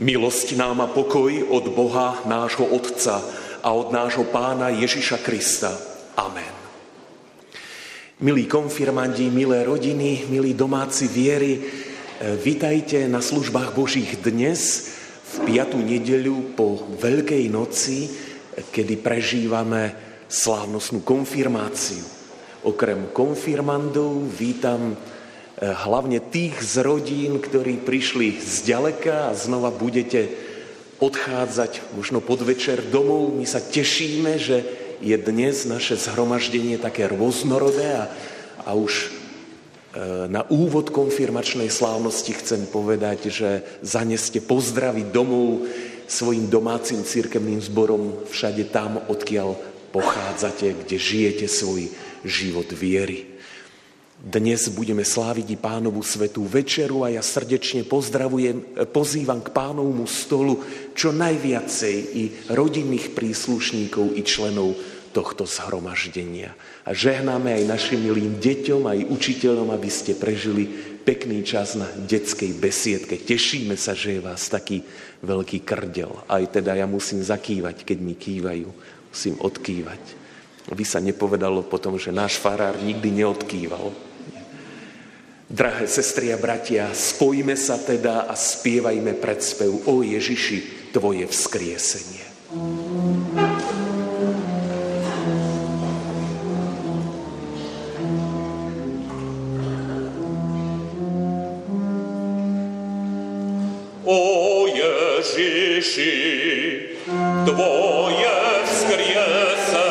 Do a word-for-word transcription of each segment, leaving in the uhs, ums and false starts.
Milosť nám a pokoj od Boha, nášho Otca a od nášho Pána Ježiša Krista. Amen. Milí konfirmandi, milé rodiny, milí domáci viery, vitajte na službách Božích dnes, v piatu nedeľu po Veľkej noci, kedy prežívame slávnostnú konfirmáciu. Okrem konfirmandov vítam hlavne tých z rodín, ktorí prišli zďaleka a znova budete odchádzať možno podvečer domov. My sa tešíme, že je dnes naše zhromaždenie také rôznorodé a, a už e, na úvod konfirmačnej slávnosti chcem povedať, že zaneste pozdravy domov svojim domácim cirkevným zborom všade tam, odkiaľ pochádzate, kde žijete svoj život viery. Dnes budeme sláviť i Pánovu svätú večeru a ja srdečne pozdravujem, pozývam k Pánovmu stolu čo najviacej i rodinných príslušníkov i členov tohto zhromaždenia. A žehnáme aj našim milým deťom, aj učiteľom, aby ste prežili pekný čas na detskej besiedke. Tešíme sa, že je vás taký veľký krdel. Aj teda ja musím zakývať, keď mi kývajú. Musím odkývať. Aby sa nepovedalo potom, že náš farár nikdy neodkýval. Drahé sestry a bratia, spojme sa teda a spievajme predspev O Ježiši, Tvoje vzkriesenie. O Ježiši, Tvoje vzkriesenie.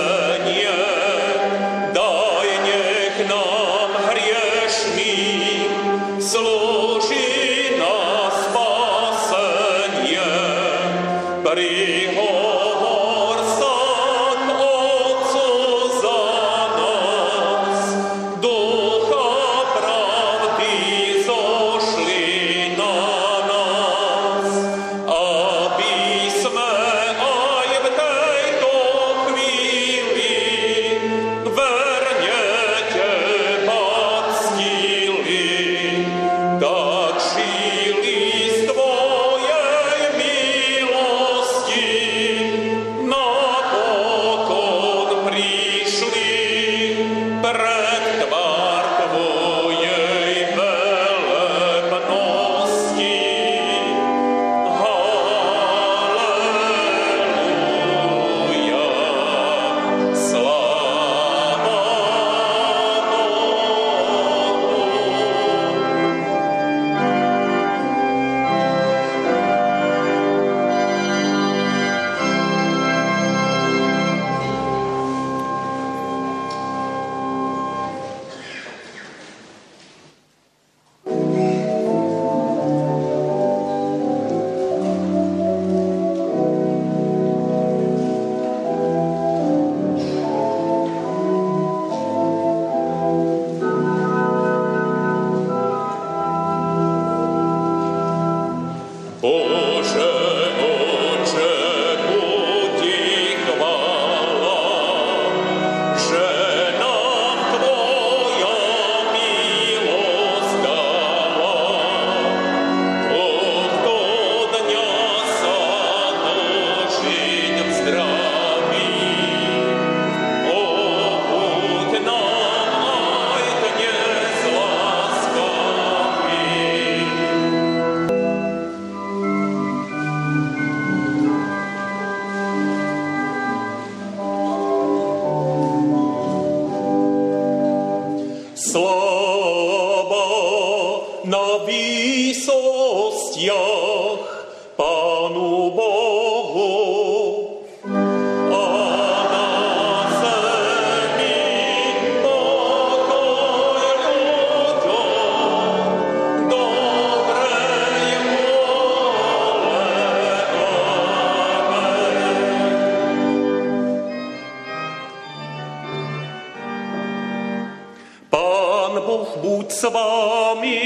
Buď s vámi.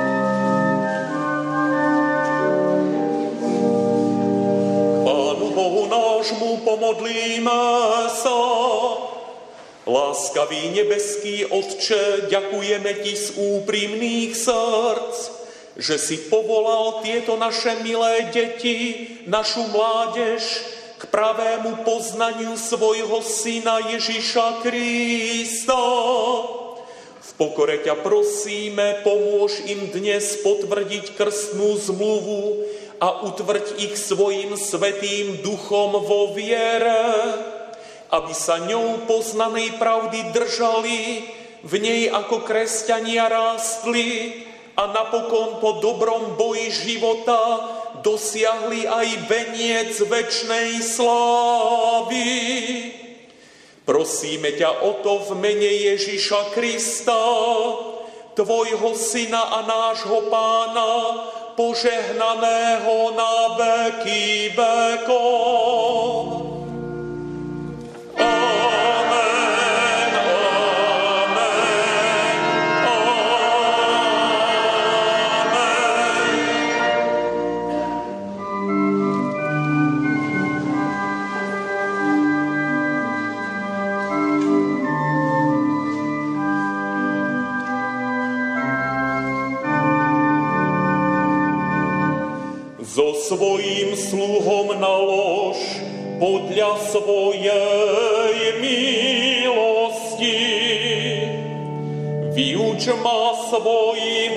Pánu Láskavý nebeský Otče, ďakujeme Ti z úprimných srdc, že si povolal tieto naše milé deti, našu mládež, k pravému poznaniu svojho Syna Ježiša Krista. V pokore ťa prosíme, pomôž im dnes potvrdiť krstnú zmluvu a utvrď ich svojim svätým duchom vo viere, aby sa ňou poznanej pravdy držali, v nej ako kresťania rástli a napokon po dobrom boji života dosiahli aj veniec večnej slávy. Prosíme ťa o to v mene Ježiša Krista, Tvojho Syna a nášho Pána, požehnaného na veky vekov. So svojím sluhom nalož podľa svojej milosti. Vyuč ma svojim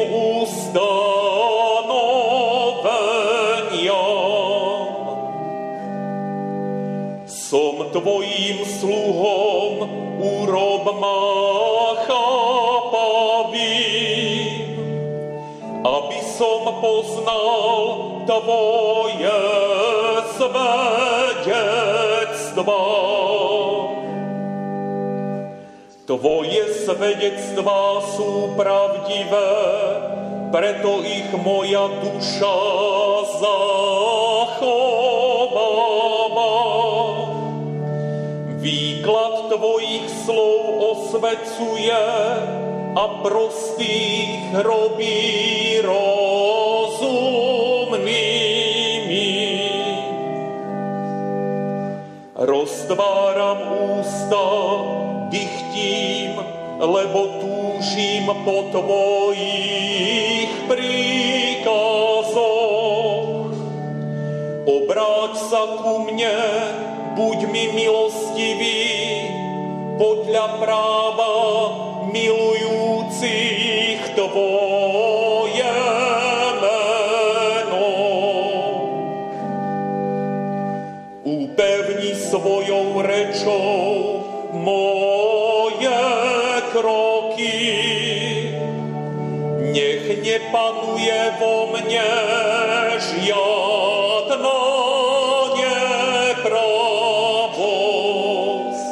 ustanoveniam. Som tvojím sluhom, urob ma chápavým, aby som poznal Tvoje svedectvá. Tvoje svedectvá sú pravdivé, preto ich moja duša zachováva. Výklad Tvojich slov osvecuje a prostých robí rozumnými. Roztváram ústa, dychtím, lebo túžim po Tvojich príkazoch. Obráť sa ku mne, buď mi milostivý, podľa práva milujúcich Tvoje meno. Upevni svojou rečou moje kroky, nech nepanuje vo mne žiadna nepravosť.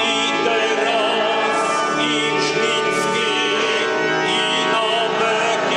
Amen.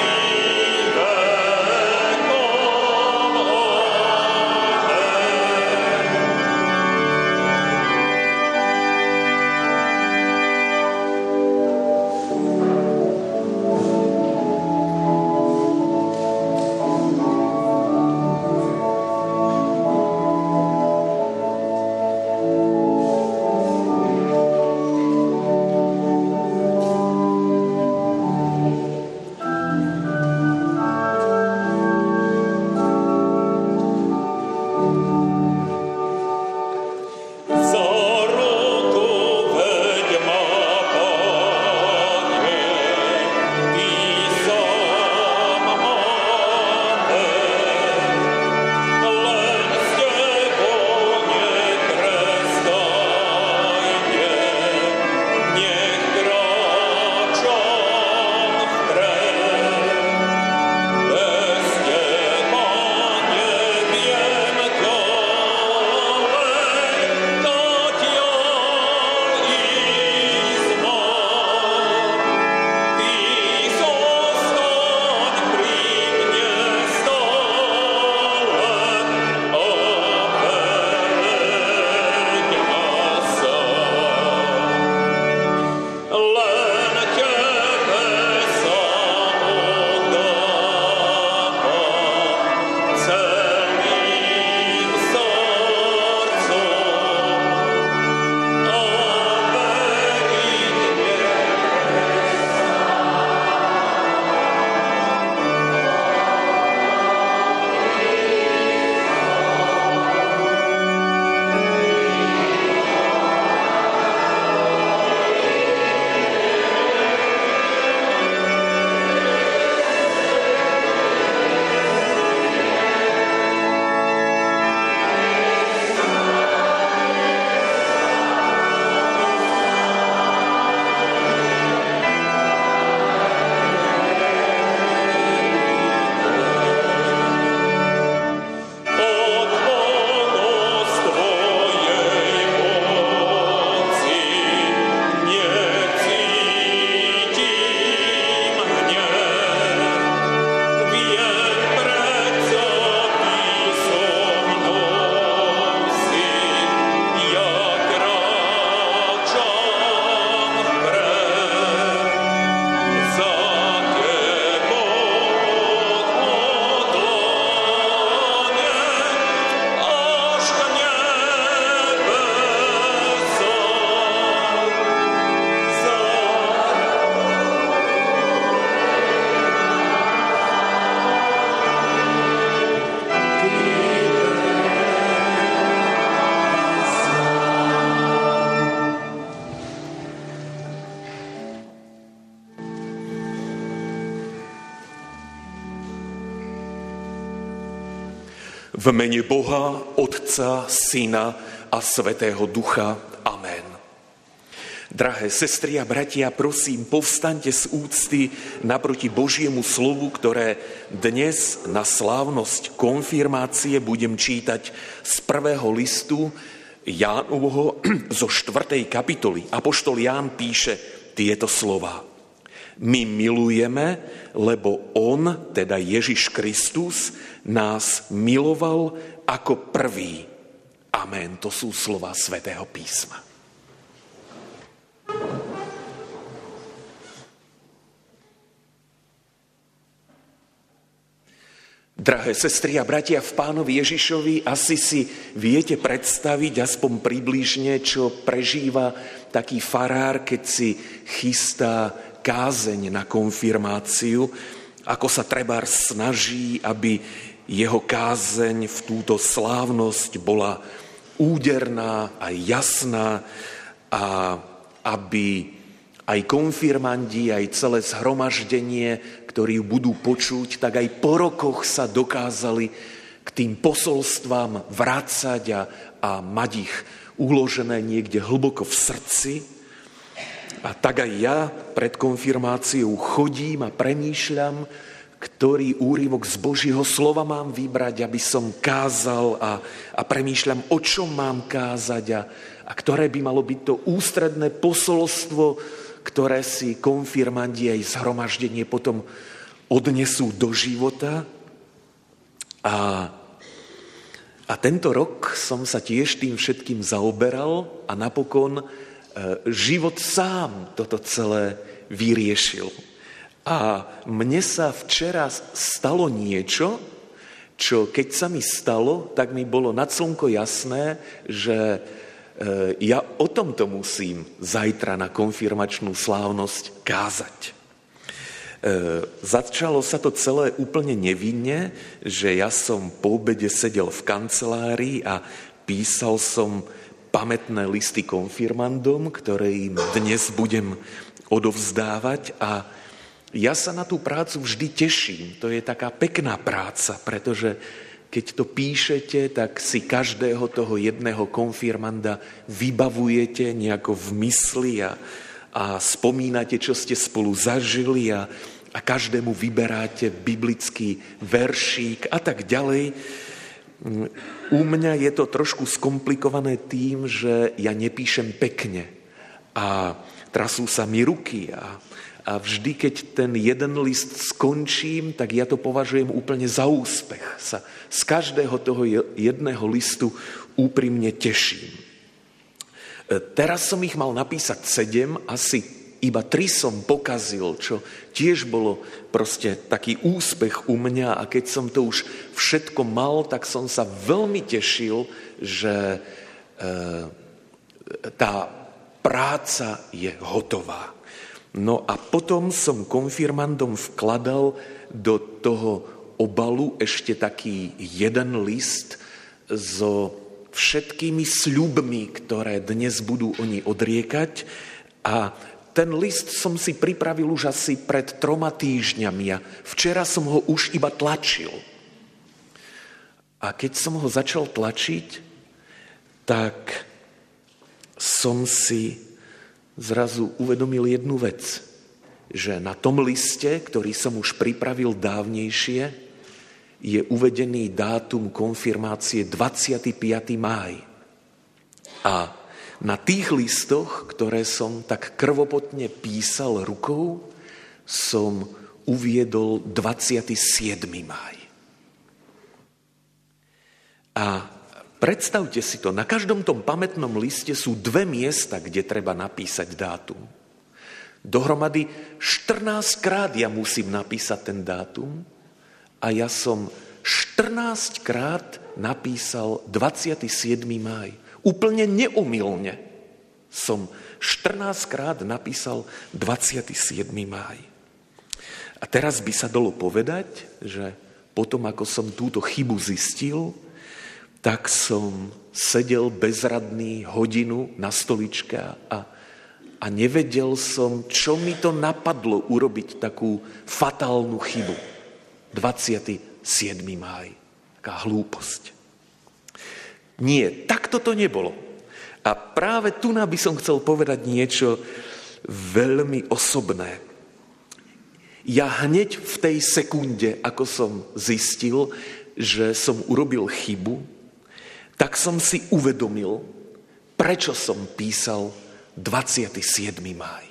V mene Boha, Otca, Syna a Svätého Ducha. Amen. Drahé sestry a bratia, prosím, povstaňte z úcty naproti Božiemu slovu, ktoré dnes na slávnosť konfirmácie budem čítať z prvého listu Jánovho zo štvrtej kapitoly. Apoštol Ján píše tieto slová. My milujeme, lebo on, teda Ježiš Kristus, nás miloval ako prvý. Amen. To sú slova Svätého písma. Drahé sestry a bratia v Pánovi Ježišovi, asi si viete predstaviť aspoň približne, čo prežíva taký farár, keď si chystá kázeň na konfirmáciu, ako sa trebárs snaží, aby jeho kázeň v túto slávnosť bola úderná a jasná a aby aj konfirmandi, aj celé zhromaždenie, ktorí ju budú počuť, tak aj po rokoch sa dokázali k tým posolstvám vrácať a, a mať ich uložené niekde hlboko v srdci. A tak aj ja pred konfirmáciou chodím a premýšľam, ktorý úryvok z Božieho slova mám vybrať, aby som kázal a, a premýšľam, o čom mám kázať a, a ktoré by malo byť to ústredné posolstvo, ktoré si konfirmandi aj zhromaždenie potom odnesú do života. A, a tento rok som sa tiež tým všetkým zaoberal a napokon život sám toto celé vyriešil. A mne sa včera stalo niečo, čo keď sa mi stalo, tak mi bolo nad slnko jasné, že ja o tomto musím zajtra na konfirmačnú slávnosť kázať. Začalo sa to celé úplne nevinne, že ja som po obede sedel v kancelárii a písal som pamätné listy konfirmandom, ktoré im dnes budem odovzdávať a ja sa na tú prácu vždy teším. To je taká pekná práca, pretože keď to píšete, tak si každého toho jedného konfirmanda vybavujete nejako v mysli a, a spomínate, čo ste spolu zažili a, a každému vyberáte biblický veršík a tak ďalej. U mňa je to trošku skomplikované tým, že ja nepíšem pekne a trasú sa mi ruky a, a vždy, keď ten jeden list skončím, tak ja to považujem úplne za úspech. Sa z každého toho jedného listu úprimne teším. Teraz som ich mal napísať sedem, asi iba tri som pokazil, čo tiež bolo proste taký úspech u mňa a keď som to už všetko mal, tak som sa veľmi tešil, že e, tá práca je hotová. No a potom som konfirmandom vkladal do toho obalu ešte taký jeden list so všetkými sľubmi, ktoré dnes budú oni odriekať a ten list som si pripravil už asi pred troma týždňami a včera som ho už iba tlačil. A keď som ho začal tlačiť, tak som si zrazu uvedomil jednu vec, že na tom liste, ktorý som už pripravil dávnejšie, je uvedený dátum konfirmácie dvadsiateho piateho mája. A na tých listoch, ktoré som tak krvopotne písal rukou, som uviedol dvadsiateho siedmeho mája. A predstavte si to, na každom tom pamätnom liste sú dve miesta, kde treba napísať dátum. Dohromady štrnásťkrát ja musím napísať ten dátum a ja som štrnásťkrát napísal dvadsiateho siedmeho mája. Úplne neomylne som štrnásťkrát napísal dvadsiateho siedmeho mája. A teraz by sa dalo povedať, že potom, ako som túto chybu zistil, tak som sedel bezradný hodinu na stoličke a, a nevedel som, čo mi to napadlo urobiť takú fatálnu chybu. dvadsiateho siedmeho mája. aká hlúposť. Nie, takto to nebolo. A práve tu by som chcel povedať niečo veľmi osobné. Ja hneď v tej sekunde, ako som zistil, že som urobil chybu, tak som si uvedomil, prečo som písal dvadsiateho siedmeho máj.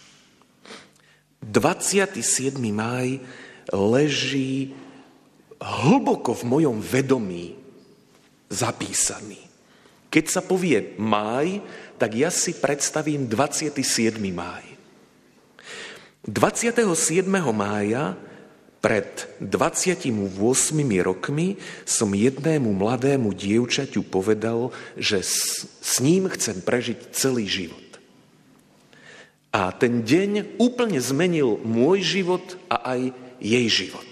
dvadsiateho siedmeho máj leží hlboko v mojom vedomí zapísaný. Keď sa povie máj, tak ja si predstavím dvadsiateho siedmeho máj. dvadsiateho siedmeho mája pred dvadsiatimi ôsmimi rokmi som jednému mladému dievčaťu povedal, že s, s ním chcem prežiť celý život. A ten deň úplne zmenil môj život a aj jej život.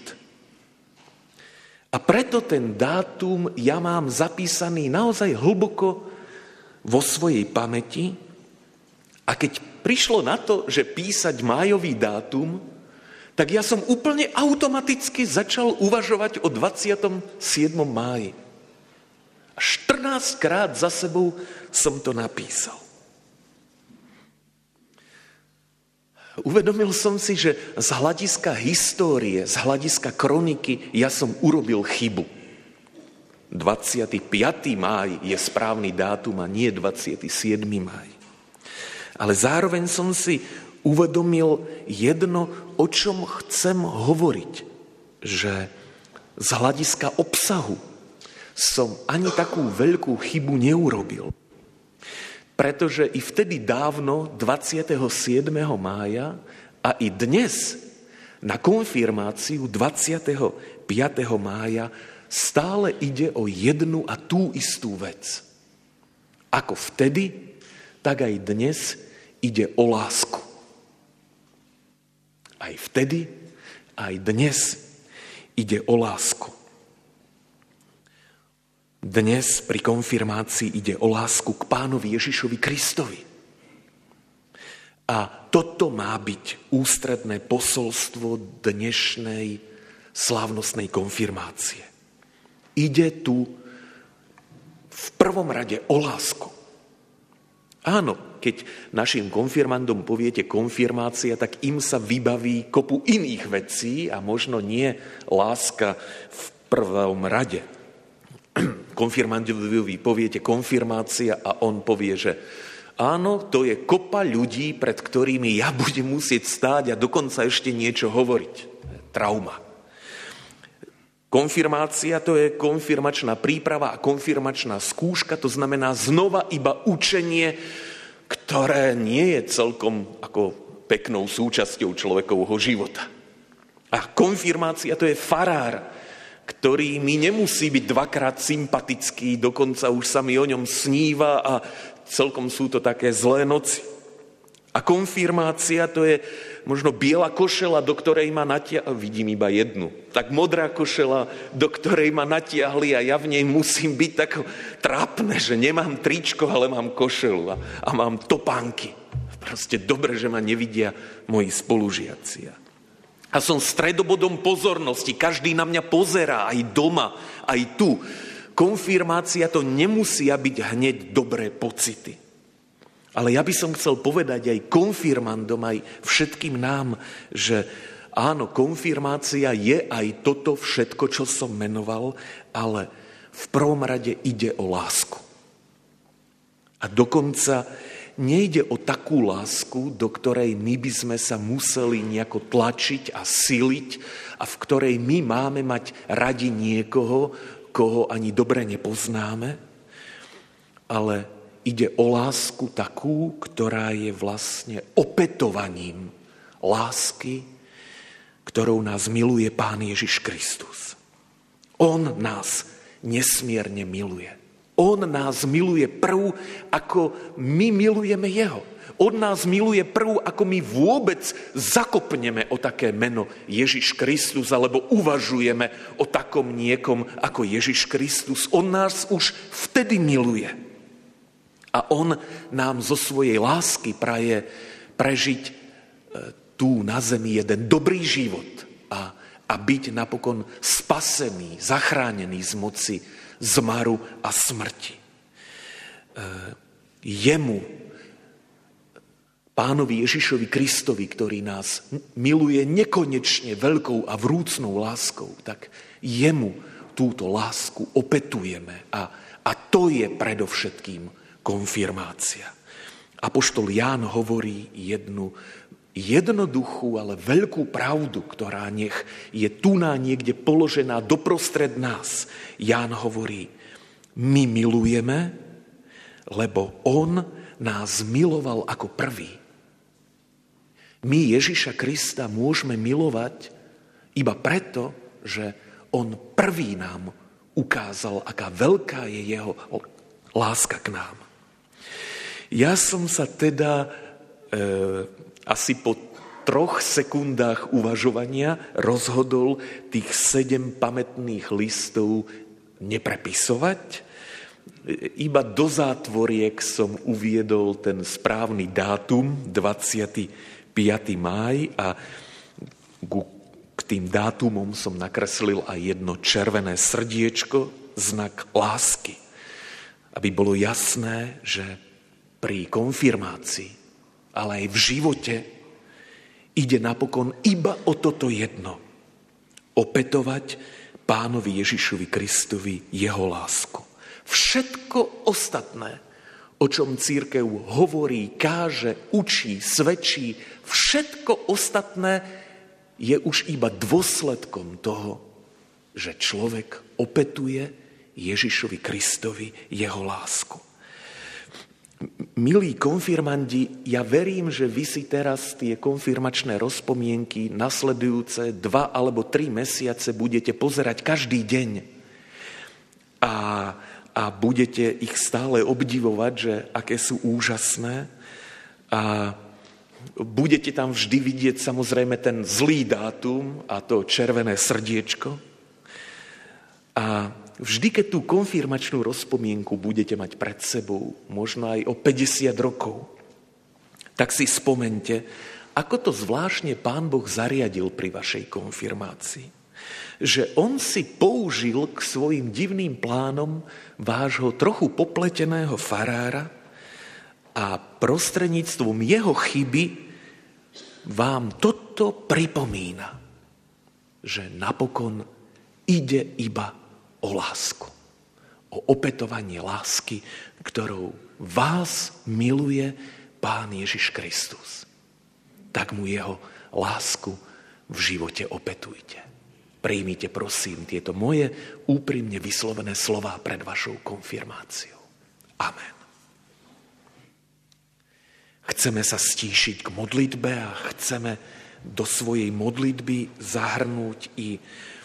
A preto ten dátum ja mám zapísaný naozaj hlboko vo svojej pamäti. A keď prišlo na to, že písať májový dátum, tak ja som úplne automaticky začal uvažovať o dvadsiatom siedmom máji. A štrnásťkrát za sebou som to napísal. Uvedomil som si, že z hľadiska histórie, z hľadiska kroniky ja som urobil chybu. dvadsiateho piateho máj je správny dátum a nie dvadsiateho siedmeho máj. Ale zároveň som si uvedomil jedno, o čom chcem hovoriť, že z hľadiska obsahu som ani takú veľkú chybu neurobil. Pretože i vtedy dávno, dvadsiateho siedmeho mája a i dnes na konfirmáciu dvadsiateho piateho mája stále ide o jednu a tú istú vec. Ako vtedy, tak aj dnes ide o lásku. Aj vtedy, aj dnes ide o lásku. Dnes pri konfirmácii ide o lásku k Pánovi Ježišovi Kristovi. A toto má byť ústredné posolstvo dnešnej slávnostnej konfirmácie. Ide tu v prvom rade o lásku. Áno, keď našim konfirmandom poviete konfirmácia, tak im sa vybaví kopu iných vecí a možno nie láska v prvom rade. Konfirmandovi poviete konfirmácia a on povie, že áno, to je kopa ľudí, pred ktorými ja budem musieť stáť a dokonca ešte niečo hovoriť. Trauma. Konfirmácia to je konfirmačná príprava a konfirmačná skúška, to znamená znova iba učenie, ktoré nie je celkom ako peknou súčasťou človekovho života. A konfirmácia to je farár, ktorý mi nemusí byť dvakrát sympatický, dokonca už sa mi o ňom sníva a celkom sú to také zlé noci. A konfirmácia to je možno biela košela, do ktorej ma natiahli, vidím iba jednu, tak modrá košela, do ktorej ma natiahli a ja v nej musím byť tak trápne, že nemám tričko, ale mám košelu a, a mám topánky. Proste dobre, že ma nevidia moji spolužiaci. A som stredobodom pozornosti, každý na mňa pozerá, aj doma, aj tu. Konfirmácia to nemusia byť hneď dobré pocity. Ale ja by som chcel povedať aj konfirmandom, aj všetkým nám, že áno, konfirmácia je aj toto všetko, čo som menoval, ale v prvom rade ide o lásku. A dokonca nejde o takú lásku, do ktorej my by sme sa museli nejako tlačiť a siliť a v ktorej my máme mať radi niekoho, koho ani dobre nepoznáme, ale ide o lásku takú, ktorá je vlastne opätovaním lásky, ktorou nás miluje Pán Ježiš Kristus. On nás nesmierne miluje. On nás miluje prv, ako my milujeme jeho. On nás miluje prv, ako my vôbec zakopneme o také meno Ježiš Kristus, alebo uvažujeme o takom niekom ako Ježiš Kristus. On nás už vtedy miluje. A on nám zo svojej lásky praje prežiť tu na zemi jeden dobrý život a a byť napokon spasený, zachránený z moci zmaru a smrti. Jemu, Pánovi Ježišovi Kristovi, ktorý nás miluje nekonečne veľkou a vrúcnou láskou, tak jemu túto lásku opetujeme a, a to je predovšetkým konfirmácia. Apoštol Ján hovorí jednu jednoduchú, ale veľkú pravdu, ktorá nech je tuná niekde položená doprostred nás. Ján hovorí, my milujeme, lebo on nás miloval ako prvý. My Ježiša Krista môžeme milovať iba preto, že on prvý nám ukázal, aká veľká je jeho láska k nám. Ja som sa teda e, asi po troch sekundách uvažovania rozhodol tých sedem pamätných listov neprepisovať. Iba do zátvoriek som uviedol ten správny dátum, dvadsiateho piateho mája, a k tým dátumom som nakreslil aj jedno červené srdiečko, znak lásky. Aby bolo jasné, že pri konfirmácii, ale aj v živote ide napokon iba o toto jedno. Opätovať Pánovi Ježišovi Kristovi jeho lásku. Všetko ostatné, o čom cirkev hovorí, káže, učí, svedčí, všetko ostatné je už iba dôsledkom toho, že človek opetuje Ježišovi Kristovi jeho lásku. Milí konfirmandi, ja verím, že vy si teraz tie konfirmačné rozpomienky nasledujúce dva alebo tri mesiace budete pozerať každý deň a, a budete ich stále obdivovať, že aké sú úžasné, a budete tam vždy vidieť samozrejme ten zlý dátum a to červené srdiečko. A vždy, keď tú konfirmačnú rozpomienku budete mať pred sebou, možno aj o päťdesiat rokov, tak si spomente, ako to zvláštne Pán Boh zariadil pri vašej konfirmácii. Že on si použil k svojim divným plánom vášho trochu popleteného farára a prostredníctvom jeho chyby vám toto pripomína, že napokon ide iba o lásku. O opätovanie lásky, ktorou vás miluje Pán Ježiš Kristus. Tak mu jeho lásku v živote opetujte. Prijmite prosím tieto moje úprimne vyslovené slová pred vašou konfirmáciou. Amen. Chceme sa stíšiť k modlitbe a chceme do svojej modlitby zahrnúť i e,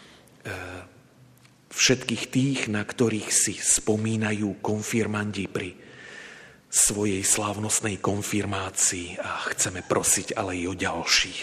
všetkých tých, na ktorých si spomínajú konfirmandi pri svojej slávnostnej konfirmácii, a chceme prosiť ale i o ďalších.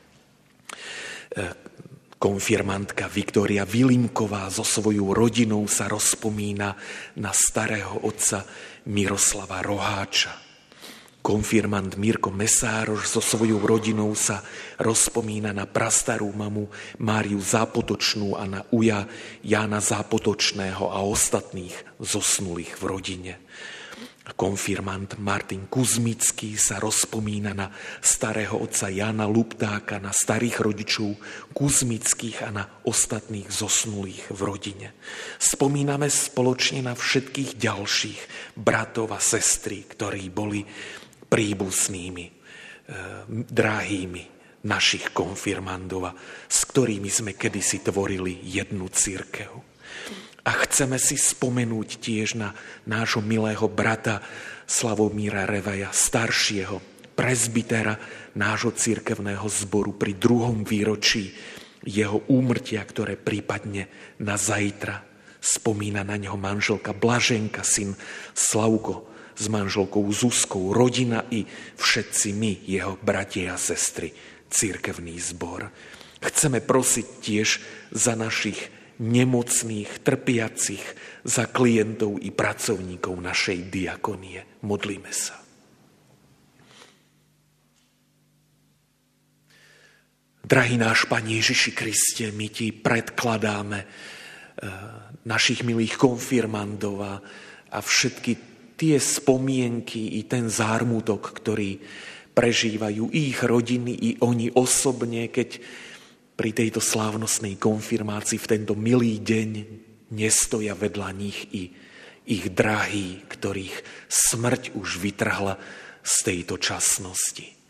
Konfirmantka Viktória Vilimková so svojou rodinou sa rozpomína na starého otca Miroslava Roháča. Konfirmant Mirko Mesároš so svojou rodinou sa rozpomína na prastarú mamu Máriu Zápotočnú a na uja Jána Zápotočného a ostatných zosnulých v rodine. Konfirmant Martin Kuzmický sa rozpomína na starého otca Jána Luptáka, na starých rodičov Kuzmických a na ostatných zosnulých v rodine. Spomíname spoločne na všetkých ďalších bratov a sestry, ktorí boli príbuzných, e, drahými našich konfirmandov, s ktorými sme kedysi tvorili jednu cirkev. A chceme si spomenúť tiež na nášho milého brata Slavomíra Revaja, staršieho prezbitera nášho cirkevného zboru pri druhom výročí jeho úmrtia, ktoré prípadne na zajtra. Spomína na neho manželka Blaženka, syn Slavko s manželkou Zuzkou, rodina i všetci my, jeho bratia a sestry, cirkevný zbor. Chceme prosiť tiež za našich nemocných, trpiacich, za klientov i pracovníkov našej diakonie. Modlíme sa. Drahý náš Pane Ježiši Kriste, my Ti predkladáme našich milých konfirmandov a, a všetky tie spomienky i ten zármutok, ktorý prežívajú ich rodiny i oni osobne, keď pri tejto slávnostnej konfirmácii v tento milý deň nestoja vedľa nich i ich drahí, ktorých smrť už vytrhla z tejto časnosti.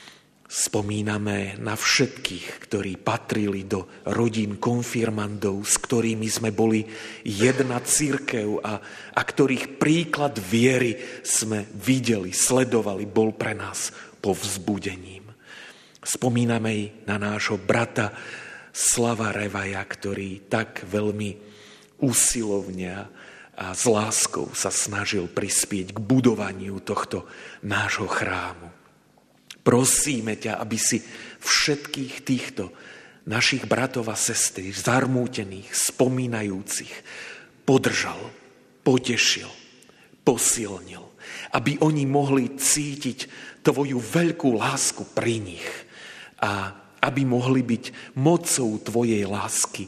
Spomíname na všetkých, ktorí patrili do rodín konfirmandov, s ktorými sme boli jedna cirkev a, a ktorých príklad viery sme videli, sledovali, bol pre nás povzbudením. Spomíname i na nášho brata Slava Revaja, ktorý tak veľmi usilovne a s láskou sa snažil prispieť k budovaniu tohto nášho chrámu. Prosíme ťa, aby si všetkých týchto našich bratov a sestry, zarmútených, spomínajúcich, podržal, potešil, posilnil, aby oni mohli cítiť tvoju veľkú lásku pri nich a aby mohli byť mocou tvojej lásky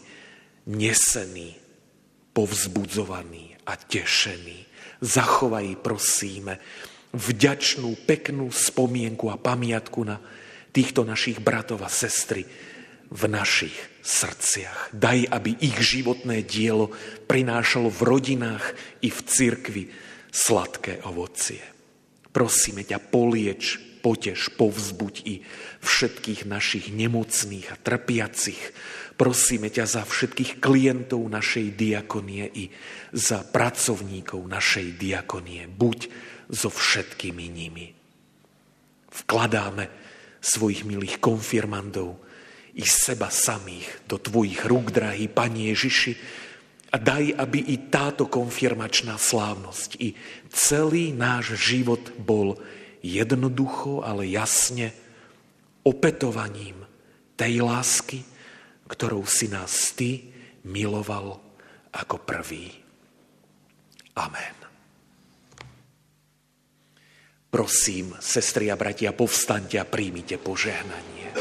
nesení, povzbudzovaní a tešení. Zachovaj, prosíme, vďačnú, peknú spomienku a pamiatku na týchto našich bratov a sestry v našich srdciach. Daj, aby ich životné dielo prinášalo v rodinách i v cirkvi sladké ovocie. Prosíme ťa, polieč, potež, povzbuď i všetkých našich nemocných a trpiacich. Prosíme ťa za všetkých klientov našej diakonie i za pracovníkov našej diakonie. Buď so všetkými nimi. Vkladáme svojich milých konfirmandov i seba samých do tvojich rúk, drahý Pane Ježiši, a daj, aby i táto konfirmačná slávnosť, i celý náš život bol jednoducho, ale jasne opetovaním tej lásky, ktorou si nás ty miloval ako prvý. Amen. Prosím, sestry a bratia, povstaňte a príjmite požehnanie.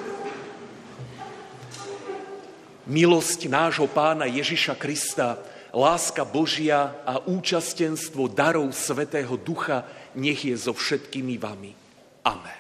Milosť nášho Pána Ježiša Krista, láska Božia a účastenstvo darov Svätého Ducha nech je so všetkými vami. Amen.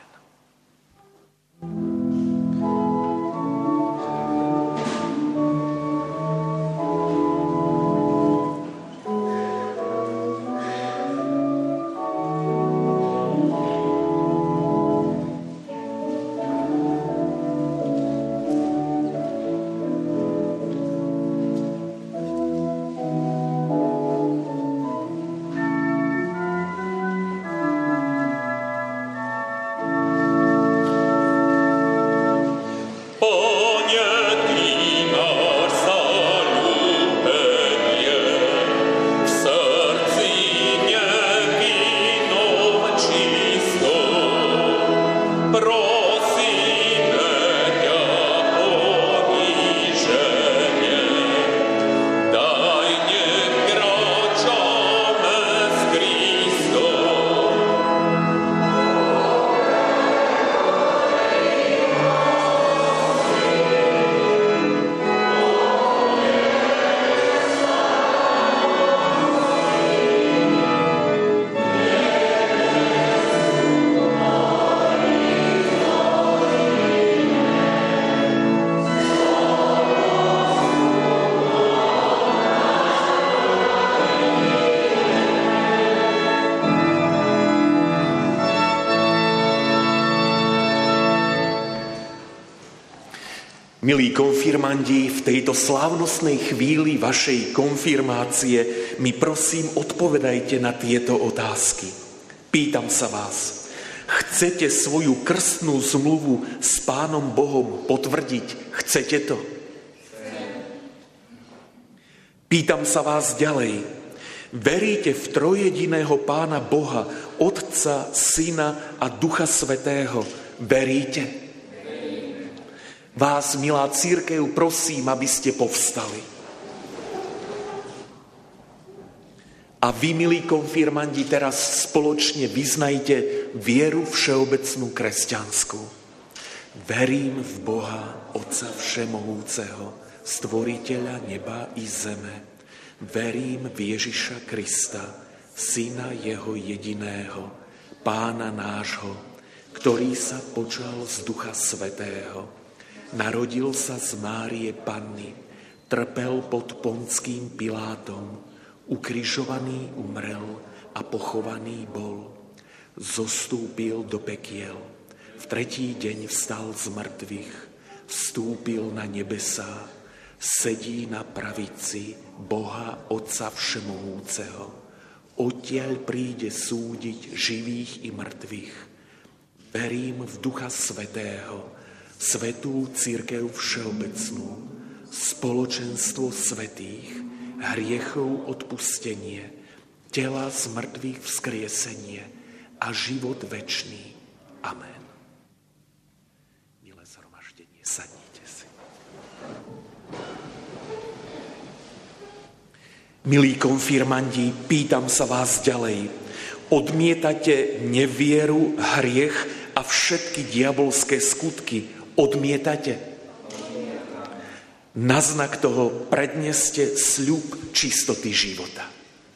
Milí konfirmandi, v tejto slávnostnej chvíli vašej konfirmácie mi prosím odpovedajte na tieto otázky. Pýtam sa vás, chcete svoju krstnú zmluvu s Pánom Bohom potvrdiť? Chcete to? Pýtam sa vás ďalej, veríte v trojjediného Pána Boha, Otca, Syna a Ducha Svätého? Veríte? Vás, milá cirkev, prosím, aby ste povstali. A vy, milí konfirmandi, teraz spoločne vyznajte vieru všeobecnú kresťanskú. Verím v Boha, Otca Všemohúceho, Stvoriteľa neba i zeme. Verím v Ježiša Krista, Syna Jeho jediného, Pána nášho, ktorý sa počal z Ducha Svätého. Narodil sa z Márie Panny, trpel pod Pontským Pilátom, ukrižovaný umrel a pochovaný bol. Zostúpil do pekiel. V tretí deň vstal z mŕtvych, vstúpil na nebesá, sedí na pravici Boha Otca Všemohúceho. Odtiaľ príde súdiť živých i mŕtvych. Verím v Ducha Svätého, svätú cirkev všeobecnú, spoločenstvo svätých, hriechov odpustenie, tela z mŕtvych vzkriesenie a život večný. Amen. Milé zhromaždenie, sadnite si. Milí konfirmandi, pýtam sa vás ďalej. Odmietate nevieru, hriech a všetky diabolské skutky? Odmietate? Na znak toho predneste sľub čistoty života.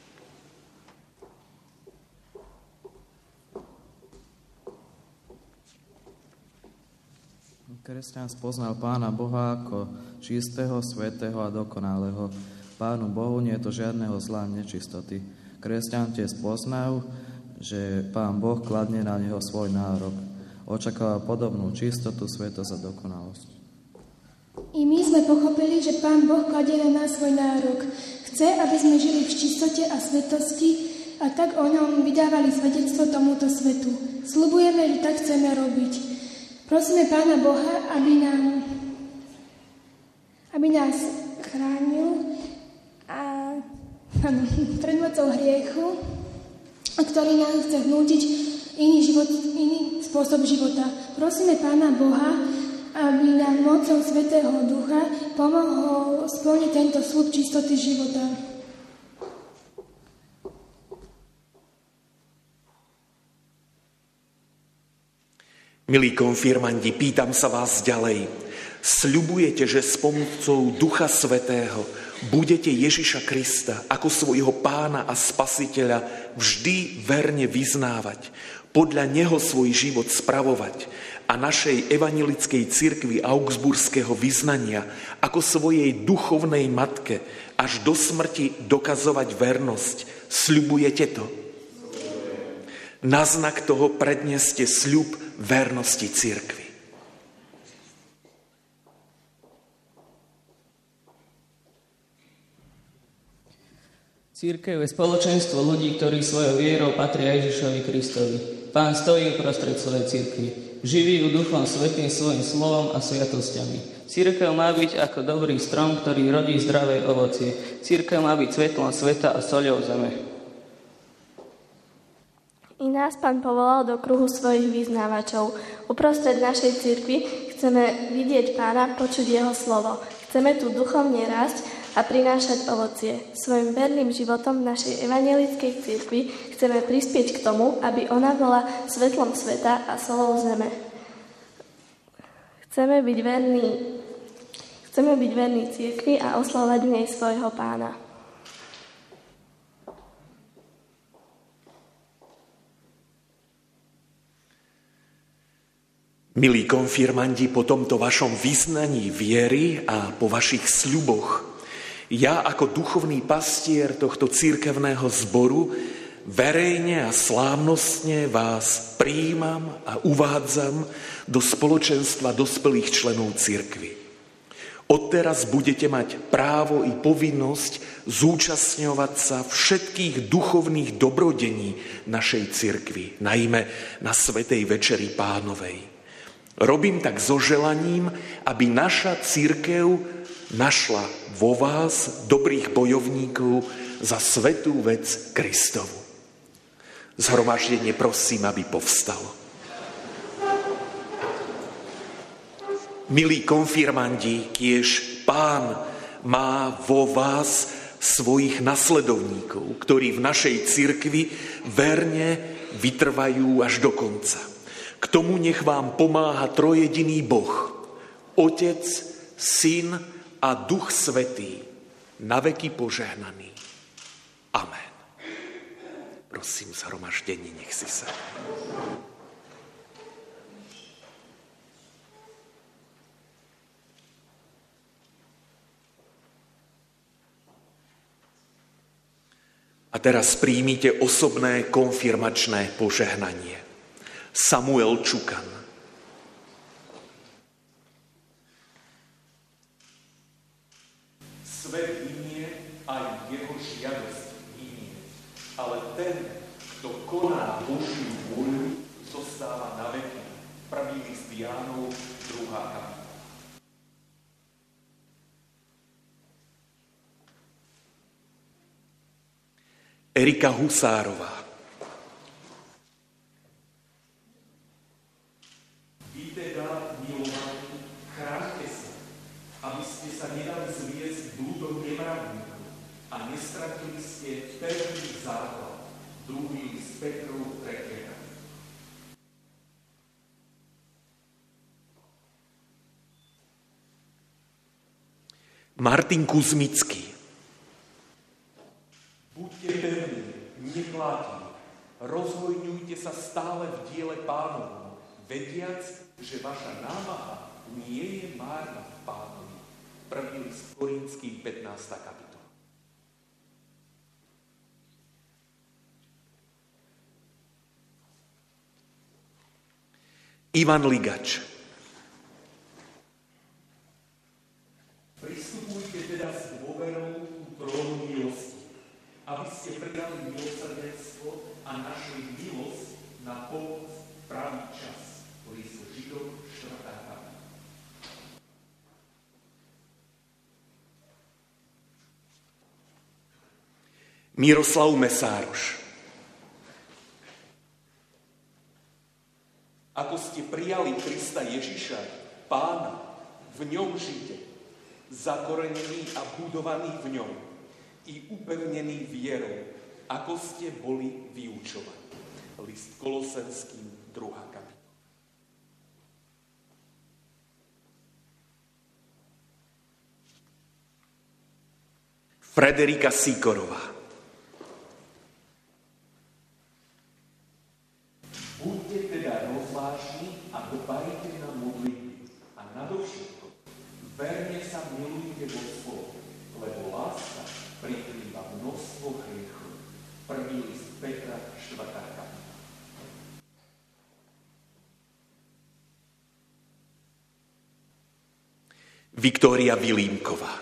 Kresťan spoznal Pána Boha ako čistého, svätého a dokonalého. Pánu Bohu nie je to žiadneho zla, nečistoty. Kresťan tiež spoznal, že Pán Boh kladne na neho svoj nárok. Očakáva podobnú čistotu, svätosť a dokonalosť. I my sme pochopili, že Pán Boh kladie na nás svoj nárok. Chce, aby sme žili v čistote a svetosti a tak o ňom vydávali svedectvo tomuto svetu. Sľubujeme, že tak chceme robiť. Prosíme Pána Boha, aby nám, aby nás chránil a, ano, pred mocou hriechu, ktorý nám chce vnútiť iný, život, iný spôsob života. Prosíme Pána Boha, aby nám mocou Svätého Ducha pomohol splniť tento sľub čistoty života. Milí konfirmandi, pýtam sa vás ďalej. Sľubujete, že s pomocou Ducha Svätého budete Ježiša Krista ako svojho Pána a Spasiteľa vždy verne vyznávať, podľa Neho svoj život spravovať a našej evanjelickej cirkvi augsburského vyznania ako svojej duchovnej matke až do smrti dokazovať vernosť. Sľubujete to? Na znak toho predneste sľub vernosti cirkvi. Cirkev je spoločenstvo ľudí, ktorí svojou vierou patria Ježišovi Kristovi. Pán stojí uprostred svojej cirkvi. Živí ju Duchom Svätým svojim slovom a sviatosťami. Cirkev má byť ako dobrý strom, ktorý rodí zdravé ovocie. Cirkev má byť svetlom sveta a soľou zeme. I nás Pán povolal do kruhu svojich vyznávačov. Uprostred našej cirkvi chceme vidieť Pána, počuť Jeho slovo. Chceme tu duchovne rásť a prinášať ovocie. Svojim verným životom v našej evanjelickej cirkvi chceme prispieť k tomu, aby ona bola svetlom sveta a solou zeme. Chceme byť verní, chceme byť verní cirkvi a oslavovať v nej svojho Pána. Milí konfirmandi, po tomto vašom vyznaní viery a po vašich sľuboch, ja ako duchovný pastier tohto cirkevného zboru verejne a slávnostne vás prijímam a uvádzam do spoločenstva dospelých členov cirkvi. Odteraz budete mať právo i povinnosť zúčastňovať sa všetkých duchovných dobrodení našej cirkvi, najmä na Svätej Večeri Pánovej. Robím tak so želaním, aby naša cirkev našla vo vás dobrých bojovníkov za svätú vec Kristovu. Zhromaždenie prosím, aby povstalo. Milí konfirmandi, kiež Pán má vo vás svojich nasledovníkov, ktorí v našej cirkvi verne vytrvajú až do konca. K tomu nech vám pomáha trojediný Boh, Otec, Syn a Duch Svätý, na veky požehnaný. Amen. Prosím, zhromaždení, nech si sa. A teraz príjmite osobné konfirmačné požehnanie. Samuel Čukan. Svet minie, aj jeho žiadosť minie, ale ten, kto koná Božiu vôľu, zostáva na veky. Prvý list Jánov, druhá kapitola. Erika Husárová. Vy teda, milovaní, chráňte sa, aby ste sa nedali zviesť blúdom nemravníkov a nestratili ste pevný základ. Druhý list Petrov, tretia. Martin Kuzmický. Buďte pevní, neplátiví, rozhojňujte sa stále v diele Pánovom, vediac, že vaša námaha nie je márna v Pánovi. Prvý list Korinským, pätnásta kapitola. Ivan Ligač. Pristupujte teda s dôverou ku trónu milosti, aby ste prijali milosrdenstvo a našli milosť na pomoc v pravý čas. List Židom, štvrtá kapitola. Miroslav Mesároš. Ako ste prijali Krista Ježiša, Pána, v ňom žite, zakorenený a budovaný v ňom, i upevnený vierou, ako ste boli vyučovaní. List Kolosenským, druhá kapitola. Frederika Sýkorová. Buďte teda rozvážni a dbajte na modlitby a nadovšetko verne sa milujte vo spolu, lebo láska prikrýva množstvo hriechov. Prvý list Petra, štvrtá kapitola. Viktória Vilímková.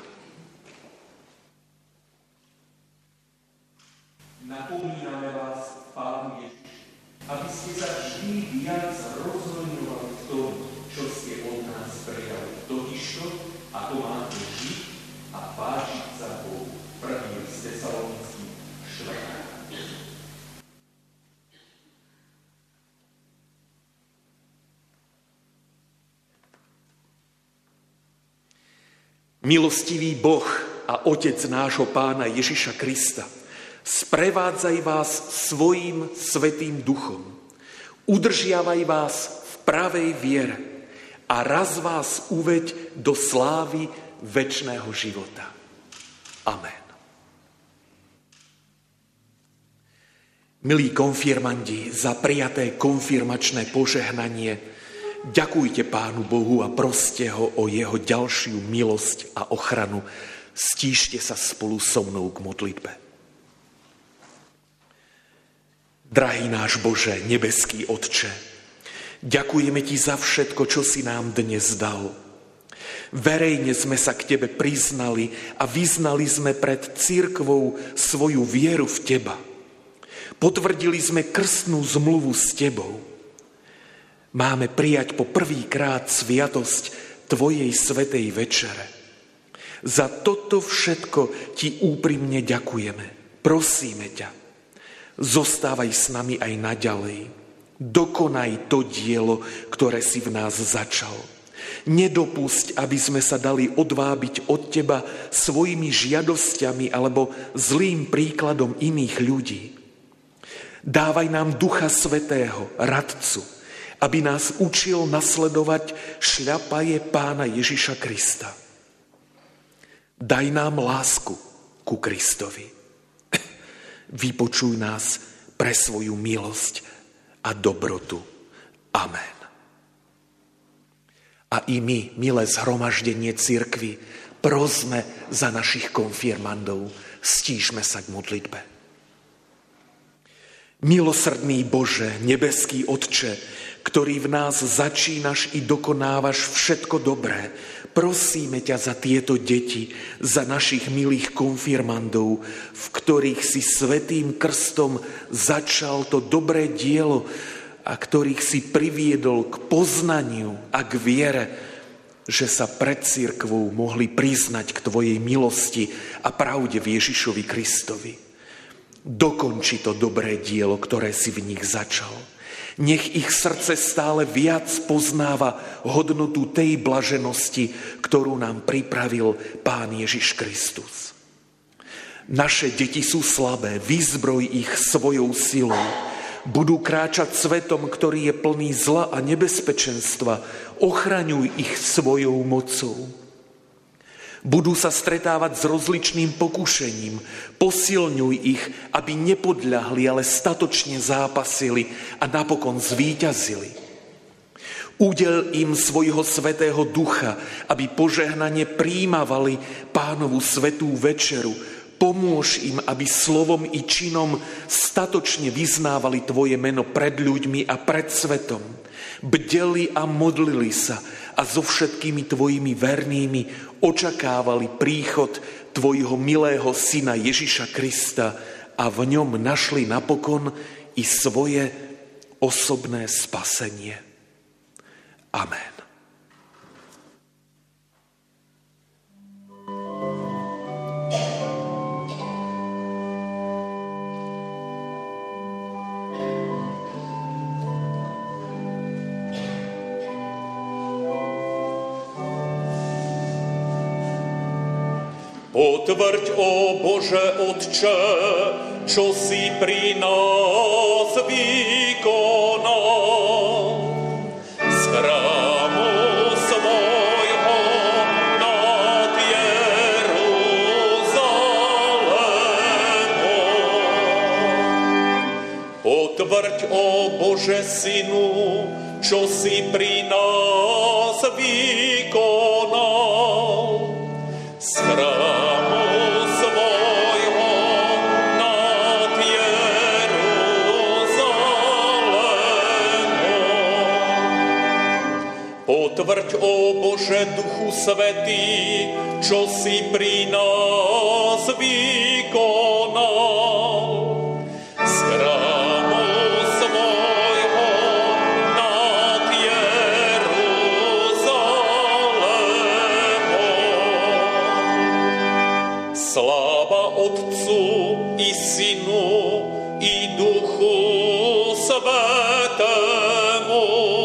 Napomíname vás, Pán Ježiš, aby ste sa vždy viac rozhojňovali v tom, čo ste od nás prijali. Totižto, ako máte žiť a páčiť sa Bohu. Prvý list Tesalonickým, štvrtá kapitola. Milostivý Boh a Otec nášho Pána Ježiša Krista, sprevádzaj vás svojím svätým duchom, udržiavaj vás v pravej viere a raz vás uveď do slávy večného života. Amen. Milí konfirmandi, za prijaté konfirmačné požehnanie ďakujte Pánu Bohu a proste ho o jeho ďalšiu milosť a ochranu. Stíšte sa spolu so mnou k modlitbe. Drahý náš Bože, nebeský Otče, ďakujeme Ti za všetko, čo si nám dnes dal. Verejne sme sa k Tebe priznali a vyznali sme pred cirkvou svoju vieru v Teba. Potvrdili sme krstnú zmluvu s Tebou. Máme prijať po prvýkrát sviatosť Tvojej svätej večere. Za toto všetko Ti úprimne ďakujeme. Prosíme ťa, zostávaj s nami aj naďalej. Dokonaj to dielo, ktoré si v nás začal. Nedopusť, aby sme sa dali odvábiť od Teba svojimi žiadosťami alebo zlým príkladom iných ľudí. Dávaj nám Ducha Svätého, radcu, aby nás učil nasledovať šľapaje Pána Ježiša Krista. Daj nám lásku ku Kristovi. Vypočuj nás pre svoju milosť a dobrotu. Amen. A i my, milé zhromaždenie cirkvi, prosme za našich konfirmandov, stížme sa k modlitbe. Milosrdný Bože, nebeský Otče, ktorý v nás začínaš i dokonávaš všetko dobré, prosíme ťa za tieto deti, za našich milých konfirmandov, v ktorých si svätým krstom začal to dobré dielo a ktorých si priviedol k poznaniu a k viere, že sa pred cirkvou mohli priznať k tvojej milosti a pravde v Ježišovi Kristovi. Dokonči to dobré dielo, ktoré si v nich začal. Nech ich srdce stále viac poznáva hodnotu tej blaženosti, ktorú nám pripravil Pán Ježiš Kristus. Naše deti sú slabé, vyzbroj ich svojou silou. Budú kráčať svetom, ktorý je plný zla a nebezpečenstva. Ochraňuj ich svojou mocou. Budú sa stretávať s rozličným pokušením. Posilňuj ich, aby nepodľahli, ale statočne zápasili a napokon zvíťazili. Udel im svojho svätého ducha, aby požehnane prijímavali Pánovu svätú večeru. Pomôž im, aby slovom i činom statočne vyznávali tvoje meno pred ľuďmi a pred svetom. Bdeli a modlili sa a so všetkými tvojimi vernými očakávali príchod tvojho milého syna Ježiša Krista a v ňom našli napokon i svoje osobné spasenie. Amen. Potvrď, ó Bože Otče, čo si pri nás vykonal. Z chrámu svojho nad Jeruzalémom. Potvrď, ó Bože Synu, čo si pri nás vykonal. Z chrámu svojho nad Jeruzalémom. Potvrď, ó Bože Duchu Svätý, čo si pri nás vykonal. Z chrámu svojho nad Jeruzalémom. Sláva Otcu i Synu i Duchu Svätému,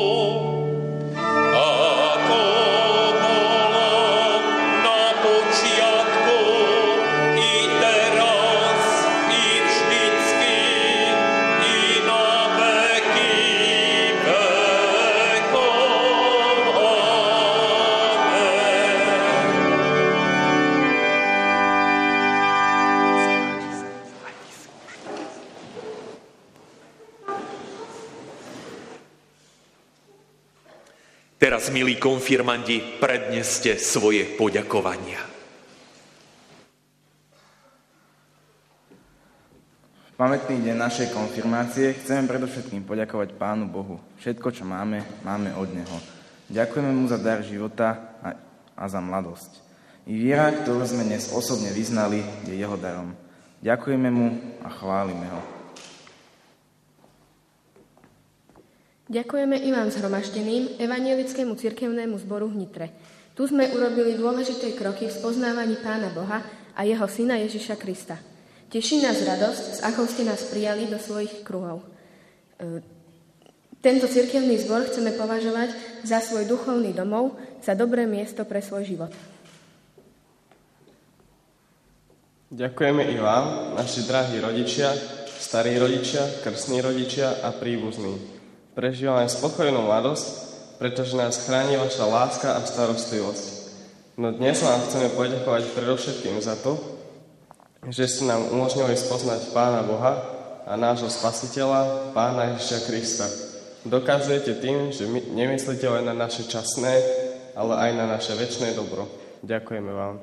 ako bolo na počiatku, i teraz, i vždycky, i na veky vekov. Teraz, milí konfirmandi, predneste svoje poďakovania. V pamätný deň našej konfirmácie chceme predovšetkým poďakovať Pánu Bohu. Všetko, čo máme, máme od Neho. Ďakujeme Mu za dar života a, a za mladosť. I viera, ktorú sme dnes osobne vyznali, je Jeho darom. Ďakujeme Mu a chválime Ho. Ďakujeme i vám zhromaždeným evanjelickému cirkevnému zboru v Nitre. Tu sme urobili dôležité kroky v spoznávaní Pána Boha a Jeho Syna Ježiša Krista. Teší nás radosť, s akou ste nás prijali do svojich kruhov. Tento cirkevný zbor chceme považovať za svoj duchovný domov, za dobré miesto pre svoj život. Ďakujeme i vám, naši drahí rodičia, starí rodičia, krstní rodičia a príbuzní. Prežívame spokojnú mladosť, pretože nás chráni vaša láska a starostlivosť. No dnes vám chceme poďakovať predovšetkým za to, že ste nám umožnili spoznať Pána Boha a nášho Spasiteľa, Pána Ježiša Krista. Dokazujete tým, že my nemyslíte len na naše časné, ale aj na naše večné dobro. Ďakujeme vám.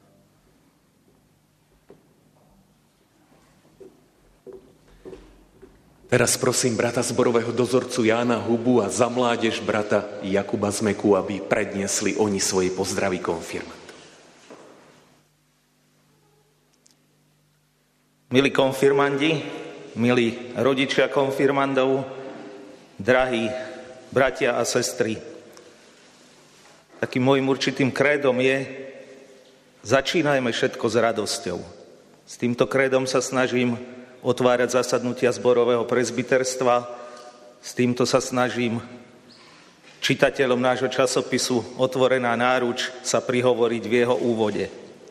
Teraz prosím brata zborového dozorcu Jána Hubu a za mládež brata Jakuba Zmeku, aby predniesli oni svoje pozdravy konfirmant. Milí konfirmandi, milí rodičia konfirmandov, drahí bratia a sestry, takým môjim určitým krédom je: začínajme všetko s radosťou. S týmto krédom sa snažím otvárať zasadnutia zborového presbyterstva. S týmto sa snažím čitateľom nášho časopisu Otvorená náruč sa prihovoriť v jeho úvode.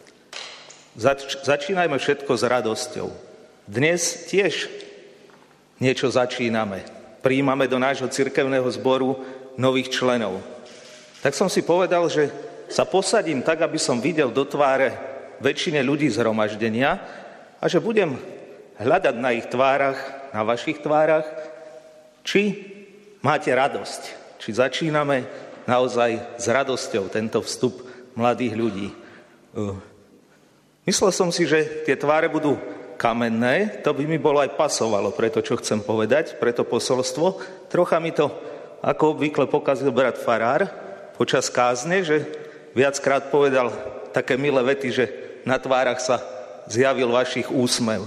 Zač- začínajme všetko s radosťou. Dnes tiež niečo začíname. Prijímame do nášho cirkevného zboru nových členov. Tak som si povedal, že sa posadím tak, aby som videl do tváre väčšine ľudí zhromaždenia a že budem hľadať na ich tvárach, na vašich tvárach, či máte radosť, či začíname naozaj s radosťou tento vstup mladých ľudí. Myslel som si, že tie tváre budú kamenné, to by mi bolo aj pasovalo pre to, čo chcem povedať, pre to posolstvo. Trocha mi to, ako obvykle, pokazil brat farár počas kázne, že viackrát povedal také milé vety, že na tvárach sa zjavil vašich úsmev.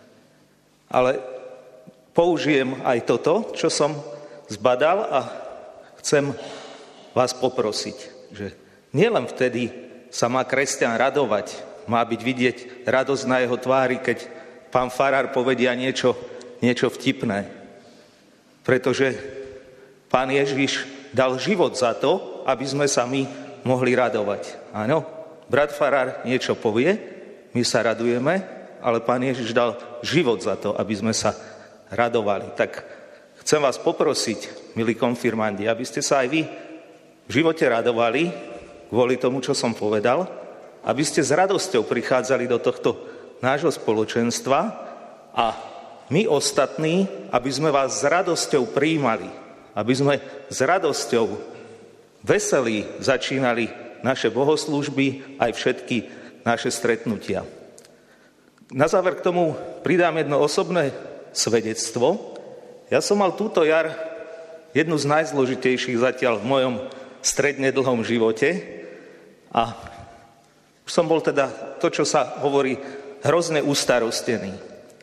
Ale použijem aj toto, čo som zbadal, a chcem vás poprosiť, že nielen vtedy sa má kresťan radovať, má byť vidieť radosť na jeho tvári, keď pán farár povedia niečo, niečo vtipné. Pretože pán Ježiš dal život za to, aby sme sa my mohli radovať. Áno, brat farár niečo povie, my sa radujeme, ale pán Ježiš dal život za to, aby sme sa radovali. Tak chcem vás poprosiť, milí konfirmandi, aby ste sa aj vy v živote radovali kvôli tomu, čo som povedal, aby ste s radosťou prichádzali do tohto nášho spoločenstva a my ostatní, aby sme vás s radosťou prijímali, aby sme s radosťou veselí začínali naše bohoslúžby, aj všetky naše stretnutia. Na záver k tomu pridám jedno osobné svedectvo. Ja som mal túto jar jednu z najzložitejších zatiaľ v mojom stredne dlhom živote a už som bol teda to, čo sa hovorí, hrozne ustarostený.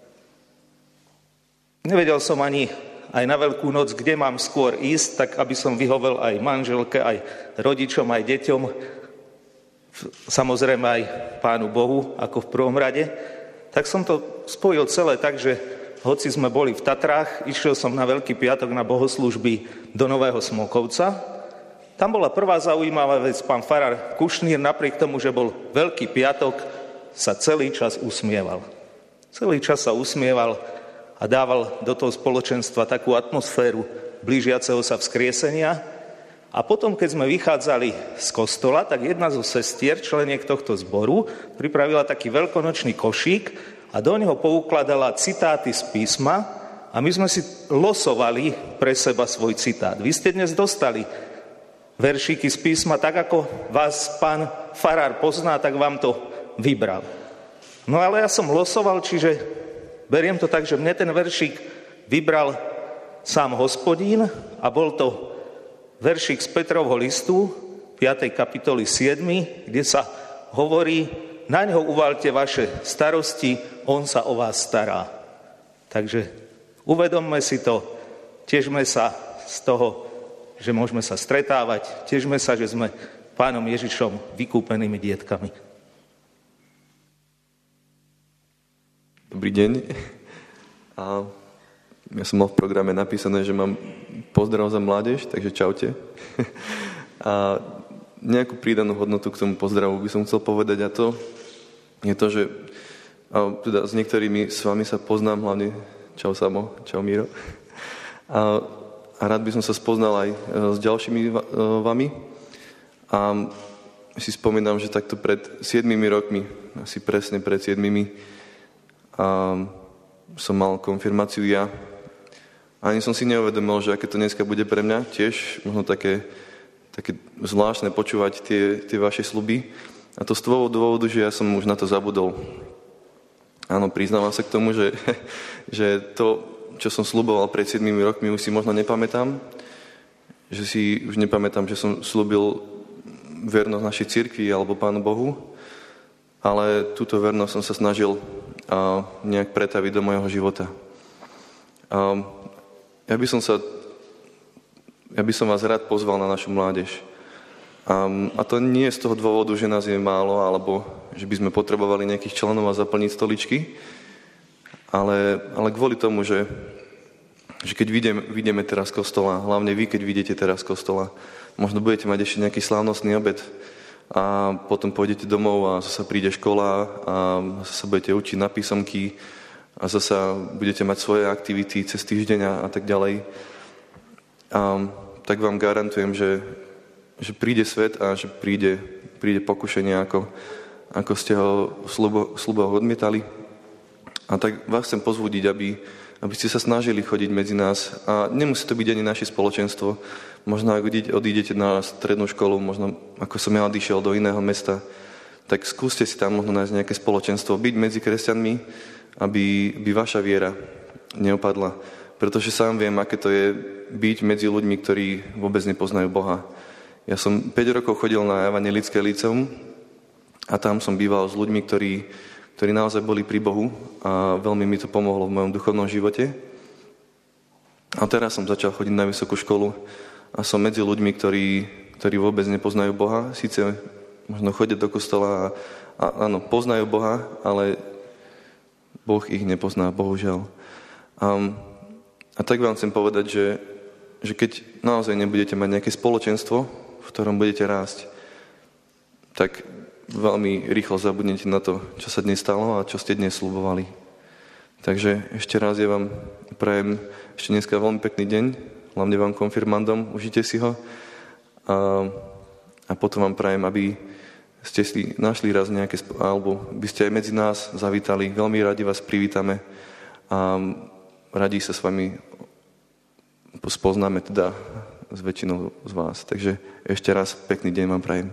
Nevedel som ani aj na Veľkú noc, kde mám skôr ísť, tak aby som vyhovel aj manželke, aj rodičom, aj deťom, samozrejme aj Pánu Bohu, ako v prvom rade. Tak som to spojil celé tak, že hoci sme boli v Tatrách, išiel som na Veľký piatok na bohoslúžby do Nového Smokovca. Tam bola prvá zaujímavá vec, pán farár Kušnír, napriek tomu, že bol Veľký piatok, sa celý čas usmieval. Celý čas sa usmieval a dával do toho spoločenstva takú atmosféru blížiaceho sa vzkriesenia. A potom, keď sme vychádzali z kostola, tak jedna zo sestier, členiek tohto zboru, pripravila taký veľkonočný košík a do neho poukladala citáty z písma a my sme si losovali pre seba svoj citát. Vy ste dnes dostali veršíky z písma, tak ako vás pán farár pozná, tak vám to vybral. No ale ja som losoval, čiže beriem to tak, že mne ten veršík vybral sám Hospodín a bol to veršík z Petrovho listu, piatej kapitoly siedmy, kde sa hovorí: na ňo uvalte vaše starosti, on sa o vás stará. Takže uvedomme si to, tešme sa z toho, že môžeme sa stretávať, tešme sa, že sme Pánom Ježišom vykúpenými dietkami. Dobrý deň. A ja som mal v programe napísané, že mám pozdrav za mládež, takže čaute. A nejakú pridanú hodnotu k tomu pozdravu by som chcel povedať, a to je to, že a teda s niektorými s vami sa poznám, hlavne čau Samo, čau Miro. A, a rád by som sa spoznal aj s ďalšími vami. A si spomínam, že takto pred siedmimi rokmi, asi presne pred siedmimi, a som mal konfirmáciu ja. Ani som si neuvedomil, že aké to dneska bude pre mňa. Tiež možno také, také zvláštne počúvať tie, tie vaše sľuby. A to z toho dôvodu, že ja som už na to zabudol. Áno, priznávam sa k tomu, že, že to, čo som sľuboval pred siedmimi rokmi, už si možno nepamätám. Že si už nepamätám, že som sľubil vernosť našej cirkvi alebo Pánu Bohu. Ale túto vernosť som sa snažil a, nejak pretaviť do mojho života. A, ja by som sa, ja by som vás rád pozval na našu mládež. A, a to nie je z toho dôvodu, že nás je málo, alebo že by sme potrebovali nejakých členov a zaplniť stoličky, ale, ale kvôli tomu, že, že keď vyjdeme, vyjdeme teraz z kostola, hlavne vy, keď vyjdete teraz z kostola, možno budete mať ešte nejaký slávnostný obed, a potom pôjdete domov a zasa príde škola a zasa budete učiť na písomky a zasa budete mať svoje aktivity cez týždeň a, a tak ďalej. A tak vám garantujem, že, že príde svet a že príde, príde pokušenie, ako, ako ste ho v slubo, sluboch odmietali. A tak vás chcem pozbudiť, aby, aby ste sa snažili chodiť medzi nás. A nemusí to byť ani naše spoločenstvo. Možno ak odídete na strednú školu, možno ako som ja odišiel do iného mesta, tak skúste si tam možno nájsť nejaké spoločenstvo, byť medzi kresťanmi, aby, aby vaša viera neopadla. Pretože sám viem, aké to je byť medzi ľuďmi, ktorí vôbec nepoznajú Boha. Ja som päť rokov chodil na evanjelické líceum a tam som býval s ľuďmi, ktorí, ktorí naozaj boli pri Bohu a veľmi mi to pomohlo v mojom duchovnom živote. A teraz som začal chodiť na vysokú školu a som medzi ľuďmi, ktorí, ktorí vôbec nepoznajú Boha. Síce možno chodia do kostola a, a áno, poznajú Boha, ale Boh ich nepozná, bohužiaľ. A, a tak vám chcem povedať, že, že keď naozaj nebudete mať nejaké spoločenstvo, v ktorom budete rásť, tak veľmi rýchlo zabudnete na to, čo sa dnes stalo a čo ste dnes sľubovali. Takže ešte raz ja vám prajem ešte dneska veľmi pekný deň, hlavne vám konfirmandom, užite si ho a, a potom vám prajem, aby ste si našli raz nejaké, alebo by ste aj medzi nás zavítali. Veľmi radi vás privítame a radi sa s vami spoznáme teda s väčšinou z vás. Takže ešte raz pekný deň vám prajem.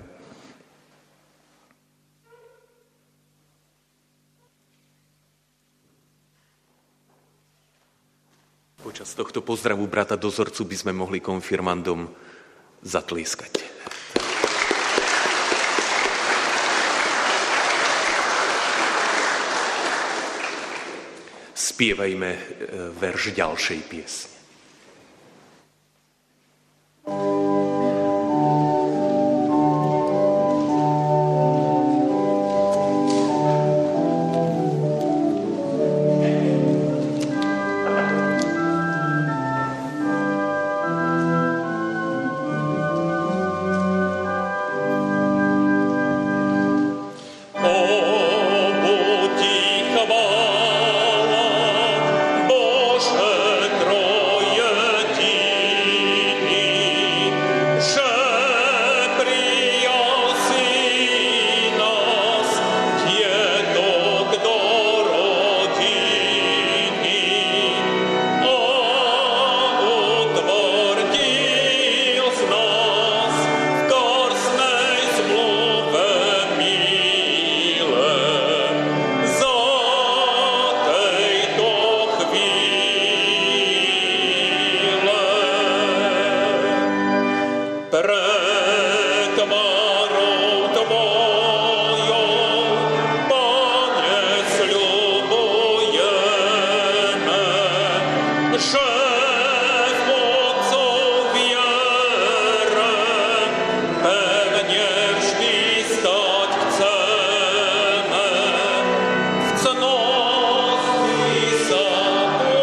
Počas tohto pozdravu brata dozorcu by sme mohli konfirmandom zatlieskať. Spievajme verš ďalšej piesne.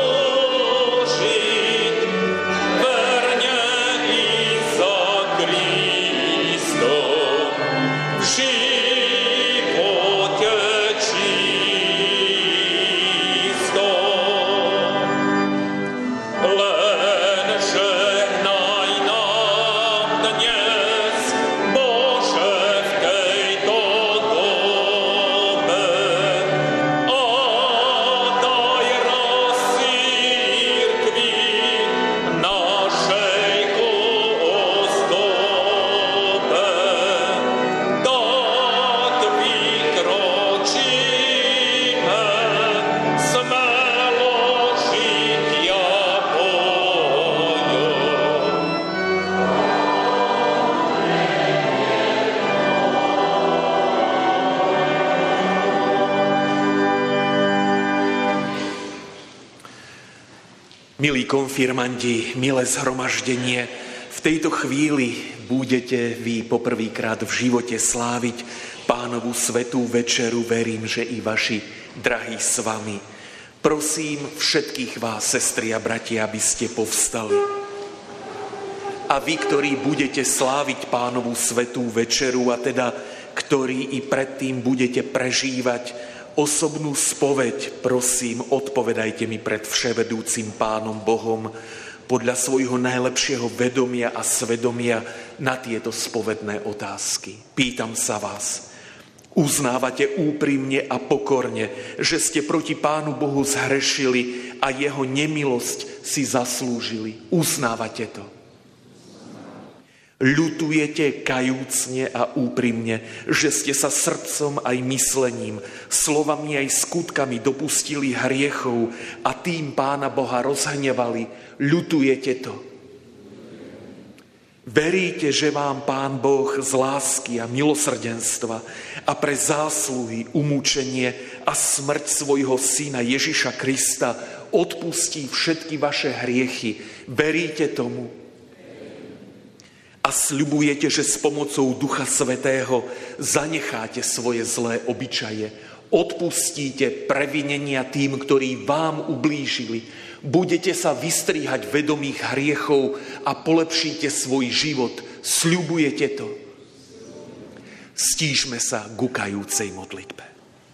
Verne i za Krista. Milí konfirmandi, milé zhromaždenie, v tejto chvíli budete vy poprvýkrát v živote sláviť Pánovu svätú večeru. Verím, že i vaši drahí s vami. Prosím všetkých vás, sestry a bratia, aby ste povstali. A vy, ktorí budete sláviť Pánovu svätú večeru, a teda ktorí i predtým budete prežívať osobnú spoveď, prosím, odpovedajte mi pred vševedúcim Pánom Bohom podľa svojho najlepšieho vedomia a svedomia na tieto spovedné otázky. Pýtam sa vás, uznávate úprimne a pokorne, že ste proti Pánu Bohu zhrešili a jeho nemilosť si zaslúžili? Uznávate to? Ľutujete kajúcne a úprimne, že ste sa srdcom aj myslením, slovami aj skutkami dopustili hriechov a tým Pána Boha rozhnevali? Ľutujete to? Veríte, že vám Pán Boh z lásky a milosrdenstva a pre zásluhy, umúčenie a smrť svojho syna Ježiša Krista odpustí všetky vaše hriechy? Veríte tomu? A sľubujete, že s pomocou Ducha Svätého zanecháte svoje zlé obyčaje, odpustíte previnenia tým, ktorí vám ublížili, budete sa vystriehať vedomých hriechov a polepšíte svoj život. Sľubujete to? Stížme sa k ukajúcej modlitbe.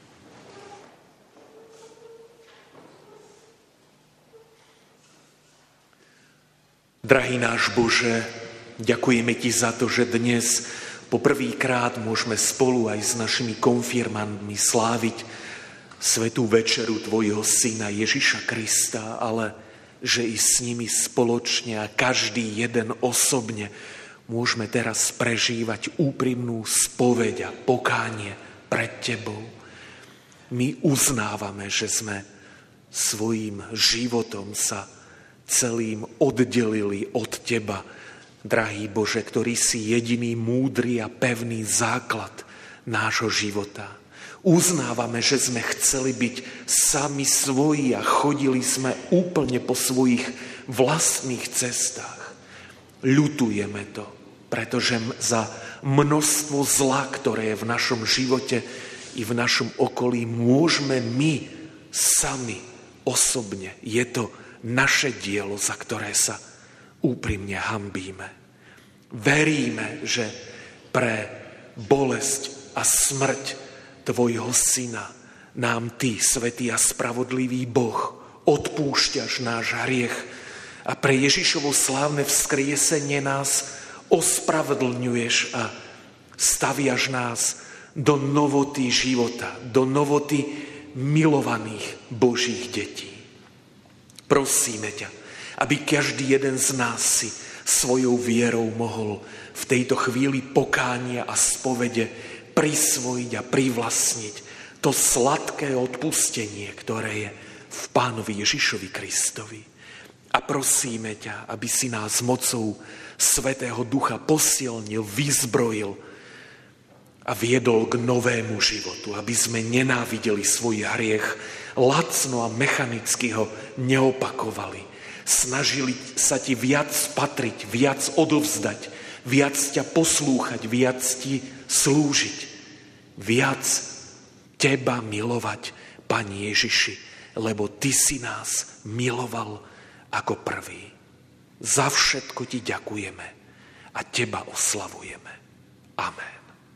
Drahý náš Bože, ďakujeme Ti za to, že dnes poprvýkrát môžeme spolu aj s našimi konfirmandmi sláviť svätú večeru Tvojho Syna Ježiša Krista, ale že i s nimi spoločne a každý jeden osobne môžeme teraz prežívať úprimnú spoveď a pokánie pred Tebou. My uznávame, že sme svojím životom sa celým oddelili od Teba, drahý Bože, ktorý si jediný múdry a pevný základ nášho života. Uznávame, že sme chceli byť sami svoji a chodili sme úplne po svojich vlastných cestách. Ľutujeme to, pretože za množstvo zla, ktoré je v našom živote i v našom okolí, môžeme my sami osobne. Je to naše dielo, za ktoré sa úprimne hanbíme. Veríme, že pre bolesť a smrť Tvojho Syna nám Ty, svätý a spravodlivý Boh, odpúšťaš náš hriech a pre Ježišovo slávne vzkriesenie nás ospravedlňuješ a staviaš nás do novoty života, do novoty milovaných Božích detí. Prosíme ťa, aby každý jeden z nás si svojou vierou mohol v tejto chvíli pokánia a spovede prisvojiť a privlastniť to sladké odpustenie, ktoré je v Pánovi Ježišovi Kristovi. A prosíme ťa, aby si nás mocou Svätého Ducha posilnil, vyzbrojil a viedol k novému životu, aby sme nenávideli svoj hriech, lacno a mechanicky ho neopakovali. Snažili sa Ti viac patriť, viac odovzdať, viac ťa poslúchať, viac Ti slúžiť, viac Teba milovať, Pane Ježiši, lebo Ty si nás miloval ako prvý. Za všetko Ti ďakujeme a Teba oslavujeme. Amen.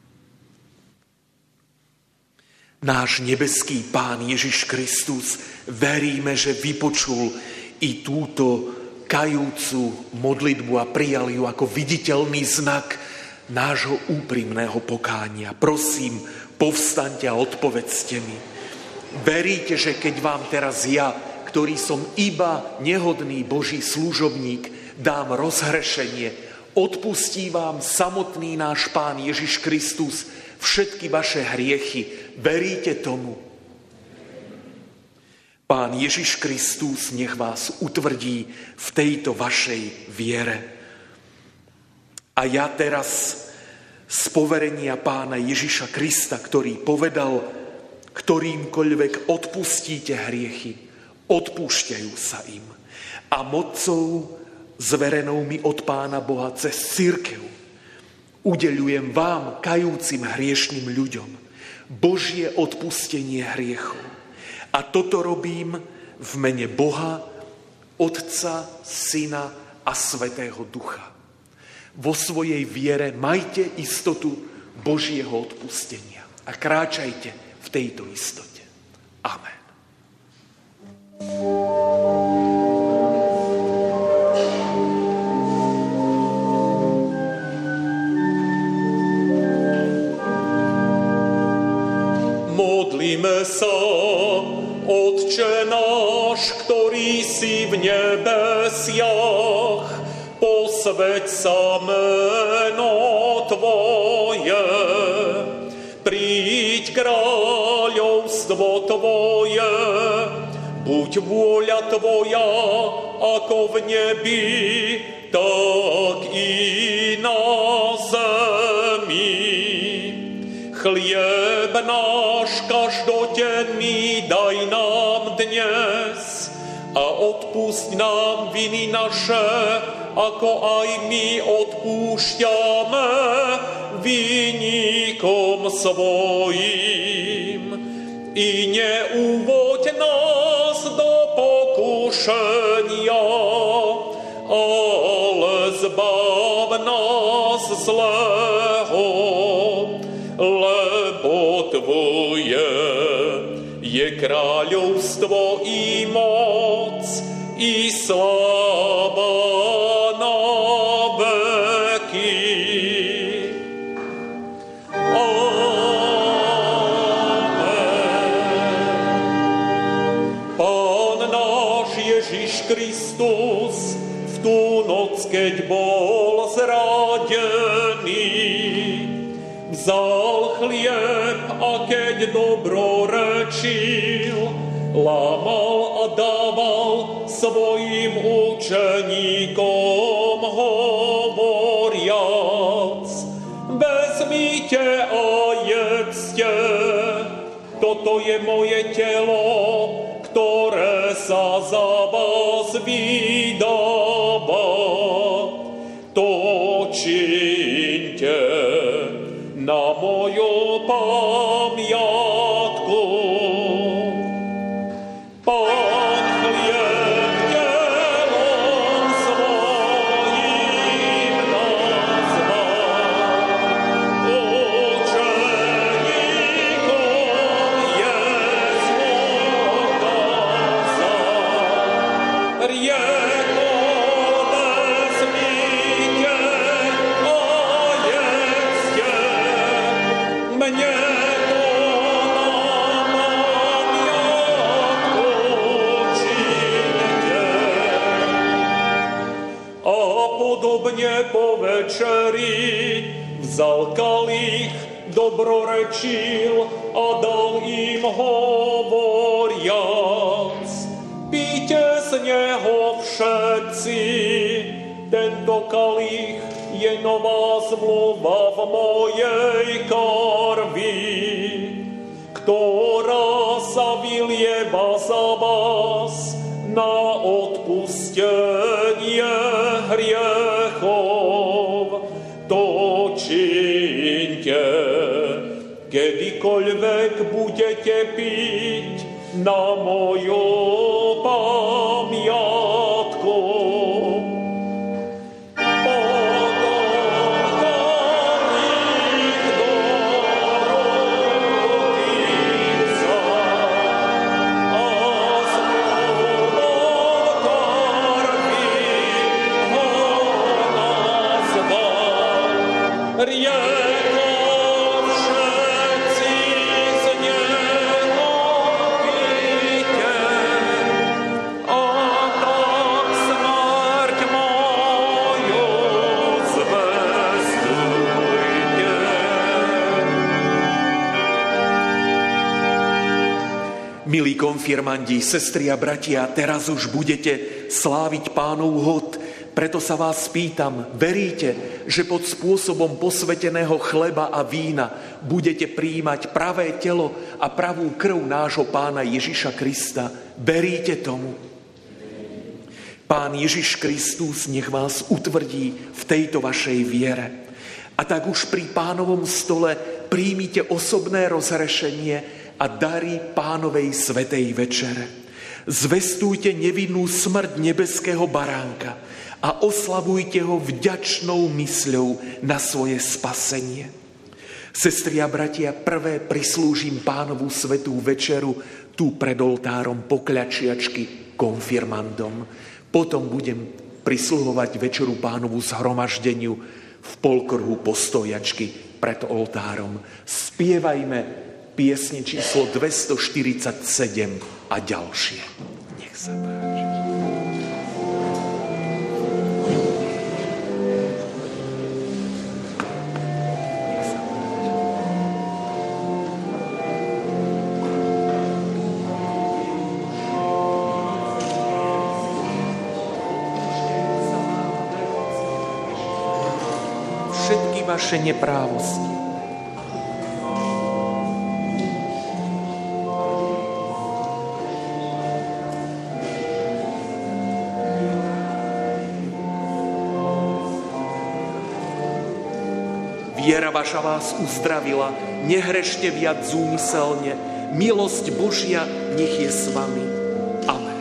Náš nebeský Pán Ježiš Kristus, veríme, že vypočul i túto kajúcu modlitbu a prijal ju ako viditeľný znak nášho úprimného pokánia. Prosím, povstaňte a odpovedzte mi. Veríte, že keď vám teraz ja, ktorý som iba nehodný Boží služobník, dám rozhrešenie, odpustí vám samotný náš Pán Ježiš Kristus všetky vaše hriechy. Veríte tomu? Pán Ježiš Kristus nech vás utvrdí v tejto vašej viere. A ja teraz z poverenia Pána Ježiša Krista, ktorý povedal, ktorýmkoľvek odpustíte hriechy, odpúšťajú sa im. a mocou zverenou mi od Pána Boha cez cirkev udeľujem vám, kajúcim hriešným ľuďom, Božie odpustenie hriechov. A toto robím v mene Boha, Otca, Syna a Svätého Ducha. Vo svojej viere majte istotu Božieho odpustenia a kráčajte v tejto istote. Amen. Modlíme sa, Otče náš, ktorý si v nebesiach, posväť sa meno Tvoje, príď kráľovstvo Tvoje, buď vôľa Tvoja, ako v nebi, tak i na zemi. Chlieb náš každodenný daj nám dnes a odpusť nám viny naše, ako aj my odpúšťame vinníkom svojim. I neuvoď nás do pokušenia, ale zbav nás zlého, lebo Tvoje je kráľovstvo i moc, i sláva na veky. Amen. Pán náš Ježiš Kristus v tú noc, keď bol zradený, vzal chlieb a keď dobrorečil, lámal a dával svojim učeníkom hovoriac: vezmite a jedzte, toto je moje telo, ktoré sa za vás vydáva. To čiňte na moju pamiatku. Pán chlieb telom svojim nazval, učeníkom jesť ukázal. Riekol: vezmite a jedzte, mne to na pamiatku čiňte. A podobne po večeri vzal kalich, dobrorečil a dal im hovoriac: píte z neho všetci, tento kalich je nová zmluva v mojej krvi, ktorá sa vylieva za vás na odpustenie hriechov. To čiňte, kedykoľvek budete piť na moju pamiatku. Riekol: všetci z neho píte, a tak smrť moju zvestujte. Milí konfirmandi, sestry a bratia, teraz už budete sláviť Pánov hod. Preto sa vás pýtam, veríte, že pod spôsobom posväteného chleba a vína budete prijímať pravé telo a pravú krv nášho Pána Ježiša Krista? Veríte tomu? Pán Ježiš Kristus nech vás utvrdí v tejto vašej viere. A tak už pri Pánovom stole príjmite osobné rozhrešenie a dary Pánovej svätej večere. Zvestujte nevinnú smrť nebeského baránka a oslavujte ho vďačnou mysľou na svoje spasenie. Sestri a bratia, prvé prislúžim Pánovu svätú večeru tu pred oltárom pokľačiačky konfirmandom. Potom budem prisluhovať večeru Pánovu zhromaždeniu v polkruhu postojačky pred oltárom. Spievajme piesne číslo dvestoštyridsaťsedem a ďalšie. Nech sa páči. Vaše neprávosti. Viera vaša vás uzdravila, nehrešte viac zúmyselne, milosť Božia nech je s vami. Amen.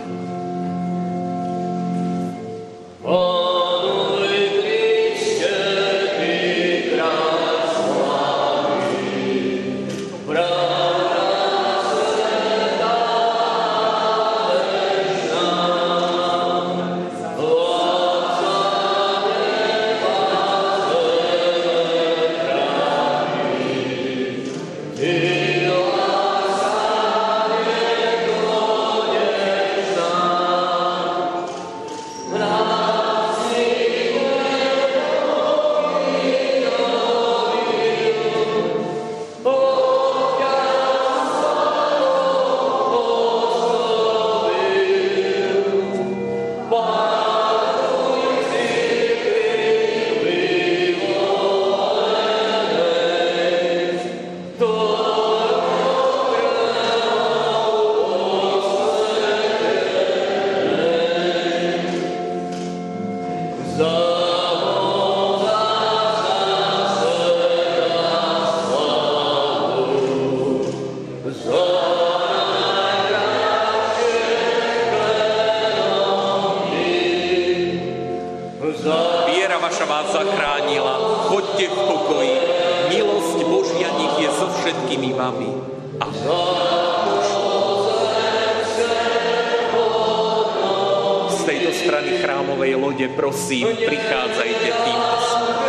Prosím, prichádzajte týmto smerom.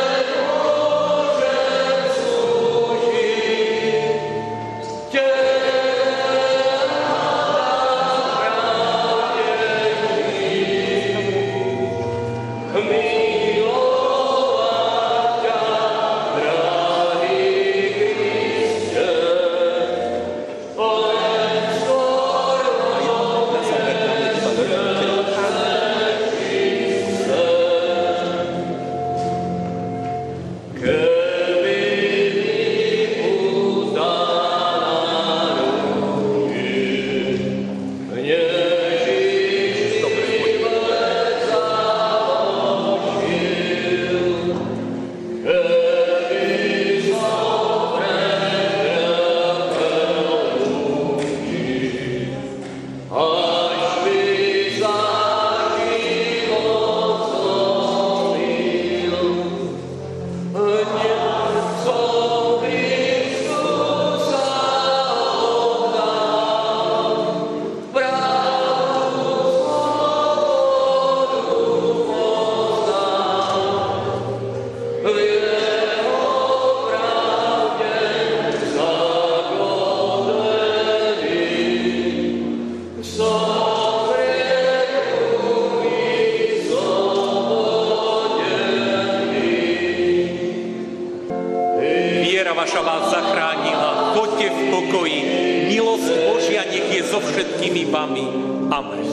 vaša vás zachránila. Choďte v pokoji. Milosť Božia nech je so všetkými vami. Amen.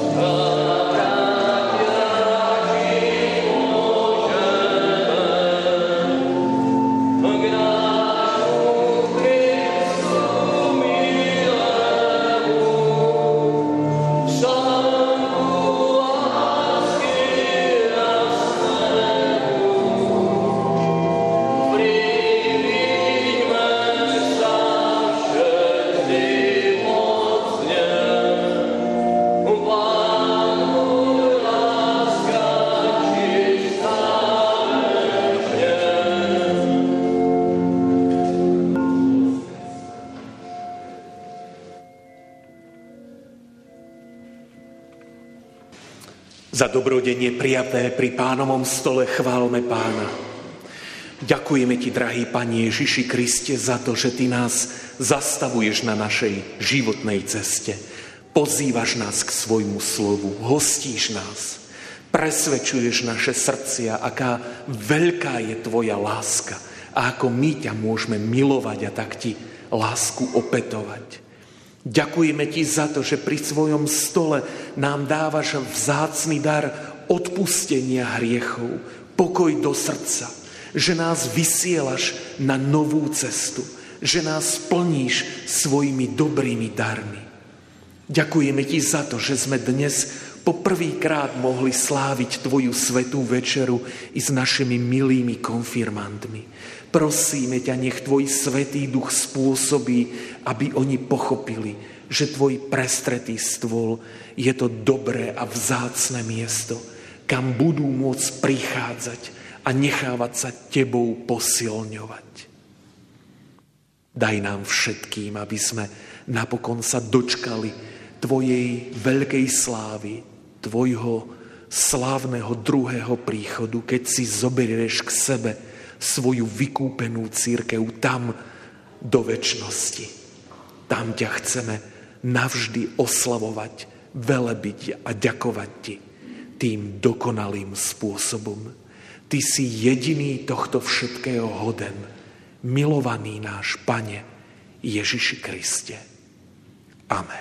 Za dobrodenie prijaté pri Pánovom stole chválme Pána. Ďakujeme Ti, drahý Pane Ježiši Kriste, za to, že Ty nás zastavuješ na našej životnej ceste. Pozývaš nás k svojmu slovu, hostíš nás, presvedčuješ naše srdcia, aká veľká je Tvoja láska a ako my ťa môžeme milovať a tak Ti lásku opätovať. Ďakujeme Ti za to, že pri svojom stole nám dávaš vzácny dar odpustenia hriechov, pokoj do srdca, že nás vysielaš na novú cestu, že nás plníš svojimi dobrými darmi. Ďakujeme Ti za to, že sme dnes poprvýkrát mohli sláviť Tvoju svätú večeru i s našimi milými konfirmantmi. Prosíme ťa, nech Tvoj Svätý Duch spôsobí, aby oni pochopili, že Tvoj prestretý stôl je to dobré a vzácne miesto, kam budú môcť prichádzať a nechávať sa Tebou posilňovať. Daj nám všetkým, aby sme napokon sa dočkali Tvojej veľkej slávy, Tvojho slávneho druhého príchodu, keď si zoberieš k sebe svoju vykúpenú cirkev tam do večnosti. Tam ťa chceme navždy oslavovať, velebiť a ďakovať Ti tým dokonalým spôsobom. Ty si jediný tohto všetkého hoden, milovaný náš Pane Ježiši Kriste. Amen.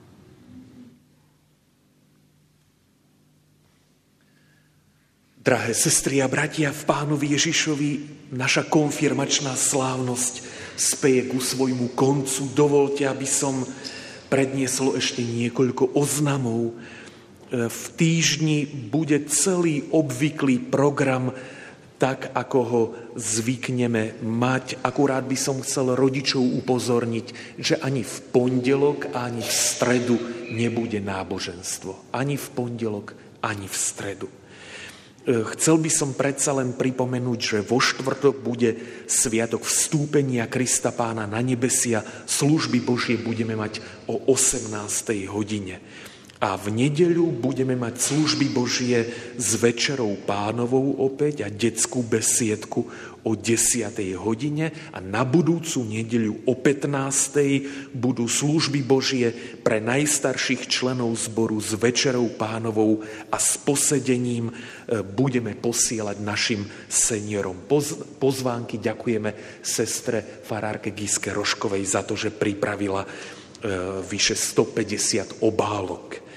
Drahé sestry a bratia, v Pánovi Ježišovi naša konfirmačná slávnosť speje ku svojmu koncu. Dovolte, aby som predniesol ešte niekoľko oznamov. V týždni bude celý obvyklý program, tak ako ho zvykneme mať. Akurát by som chcel rodičov upozorniť, že ani v pondelok, ani v stredu nebude náboženstvo. Ani v pondelok, ani v stredu. Chcel by som predsa len pripomenúť, že vo štvrtok bude sviatok vstúpenia Krista Pána na nebesia. Služby Božie budeme mať o osemnástej hodine. A v nedeľu budeme mať služby Božie s Večerou Pánovou opäť a detskú besiedku o desiatej hodine a na budúcu nedeľu o pätnástej budú služby Božie pre najstarších členov zboru s Večerou Pánovou a s posedením budeme posielať našim seniorom pozvánky. Ďakujeme sestre farárke Giske Roškovej za to, že pripravila vyše stopäťdesiat obálok.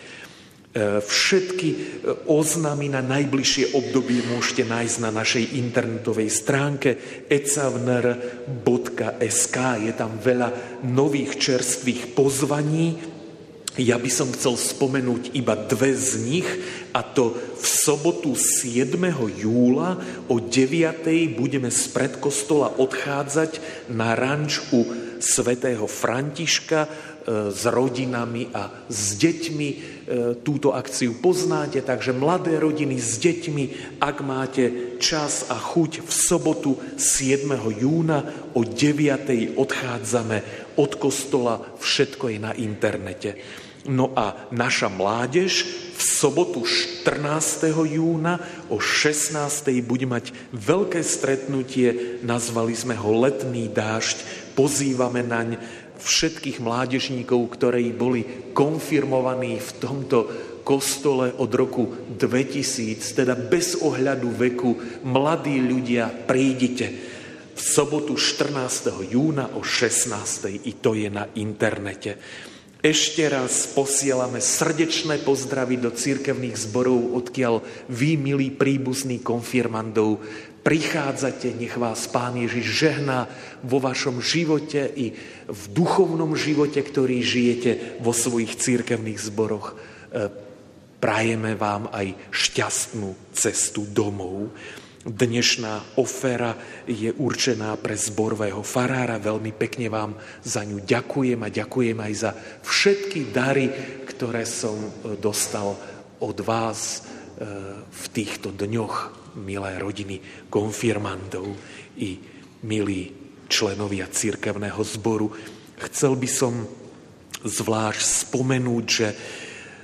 Všetky oznamy na najbližšie obdobie môžete nájsť na našej internetovej stránke e c a v n r bodka es ká. Je tam veľa nových čerstvých pozvaní. Ja by som chcel spomenúť iba dve z nich, a to v sobotu siedmeho júla o deviatej budeme z predkostola odchádzať na ranč u svätého Františka s rodinami a s deťmi. Túto akciu poznáte, takže mladé rodiny s deťmi, ak máte čas a chuť, v sobotu siedmeho júna o deviatej odchádzame od kostola, všetko je na internete. No a naša mládež v sobotu štrnásteho júna o šestnástej bude mať veľké stretnutie, nazvali sme ho Letný dážď, pozývame naň všetkých mládežníkov, ktorí boli konfirmovaní v tomto kostole od roku dvetisíc, teda bez ohľadu veku. Mladí ľudia, prídite v sobotu štrnásteho júna o šestnástej, i to je na internete. Ešte raz posielame srdečné pozdravy do cirkevných zborov, odkiaľ vy, milí príbuzní konfirmandov, prichádzate, nech vás Pán Ježiš žehná vo vašom živote i v duchovnom živote, ktorý žijete vo svojich cirkevných zboroch. Prajeme vám aj šťastnú cestu domov. Dnešná ofera je určená pre zborového farára. Veľmi pekne vám za ňu ďakujem a ďakujem aj za všetky dary, ktoré som dostal od vás v týchto dňoch, milé rodiny konfirmandov i milí členovia cirkevného zboru. Chcel by som zvlášť spomenúť, že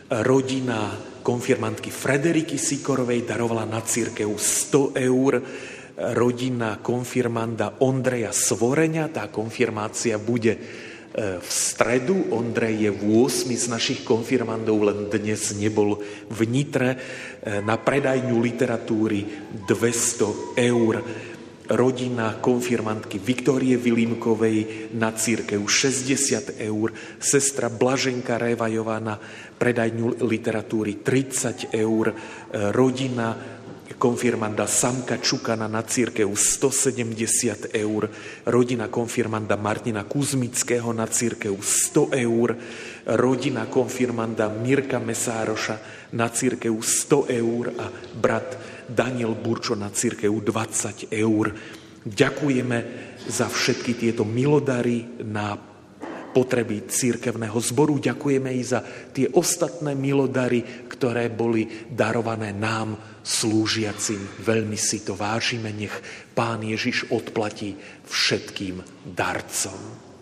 Rodina konfirmantky Frederiky Sikorovej darovala na cirkev sto eur. Rodina konfirmanda Ondreja Svoreňa, tá konfirmácia bude v stredu. Ondrej je v ôsmi z našich konfirmandov, len dnes nebol v Nitre. Na predajňu literatúry dvesto eur. Rodina konfirmantky Viktórie Vilímkovej na cirkev šesťdesiat eur. Sestra Blaženka Révajová na predajňu literatúry tridsať eur. Rodina konfirmanda Samka Čukana na cirkev stosedemdesiat eur, rodina konfirmanda Martina Kuzmického na cirkev sto eur, rodina konfirmanda Mirka Mesároša na cirkev sto eur a brat Daniel Burčo na cirkev dvadsať eur. Ďakujeme za všetky tieto milodary na potreby cirkevného zboru. Ďakujeme i za tie ostatné milodary, ktoré boli darované nám, slúžiacim. Veľmi si to vážime. Nech Pán Ježiš odplatí všetkým darcom.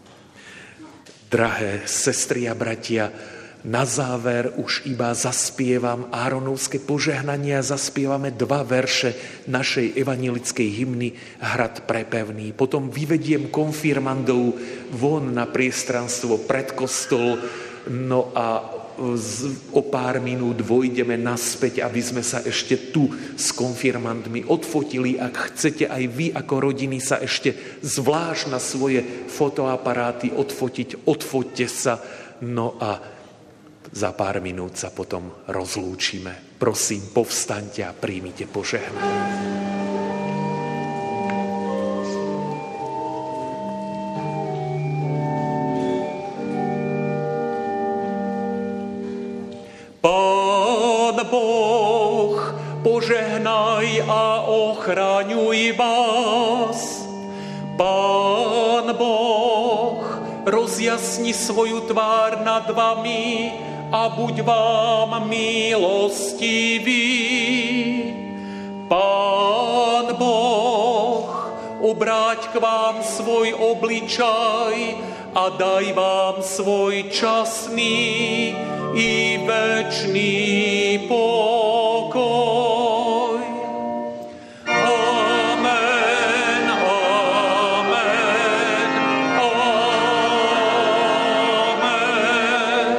Drahé sestry a bratia, na záver už iba zaspievam Áronovské požehnanie a zaspievame dva verše našej evanjelickej hymny Hrad prepevný. Potom vyvediem konfirmandov von na priestranstvo pred kostol, no a o pár minút vojdeme naspäť, aby sme sa ešte tu s konfirmandmi odfotili. Ak chcete aj vy ako rodiny sa ešte zvlášť na svoje fotoaparáty odfotiť, odfoťte sa, no a za pár minút sa potom rozlúčime. Prosím, povstaňte a príjmite požehnanie. Pán Boh, požehnaj a ochraňuj vás. Pán Boh, rozjasni svoju tvár nad vami a buď vám milostivý. Pán Boh, obráť k vám svoj obličaj a daj vám svoj časný i večný pokoj. Amen, amen, amen.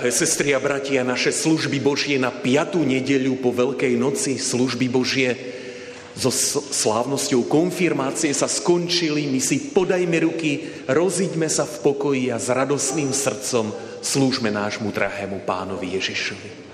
Drahé sestry a bratia, naše služby Božie na piatú nedeľu po Veľkej noci, služby Božie so slávnosťou konfirmácie sa skončili. My si podajme ruky, rozíďme sa v pokoji a s radosným srdcom slúžme nášmu drahému Pánovi Ježišovi.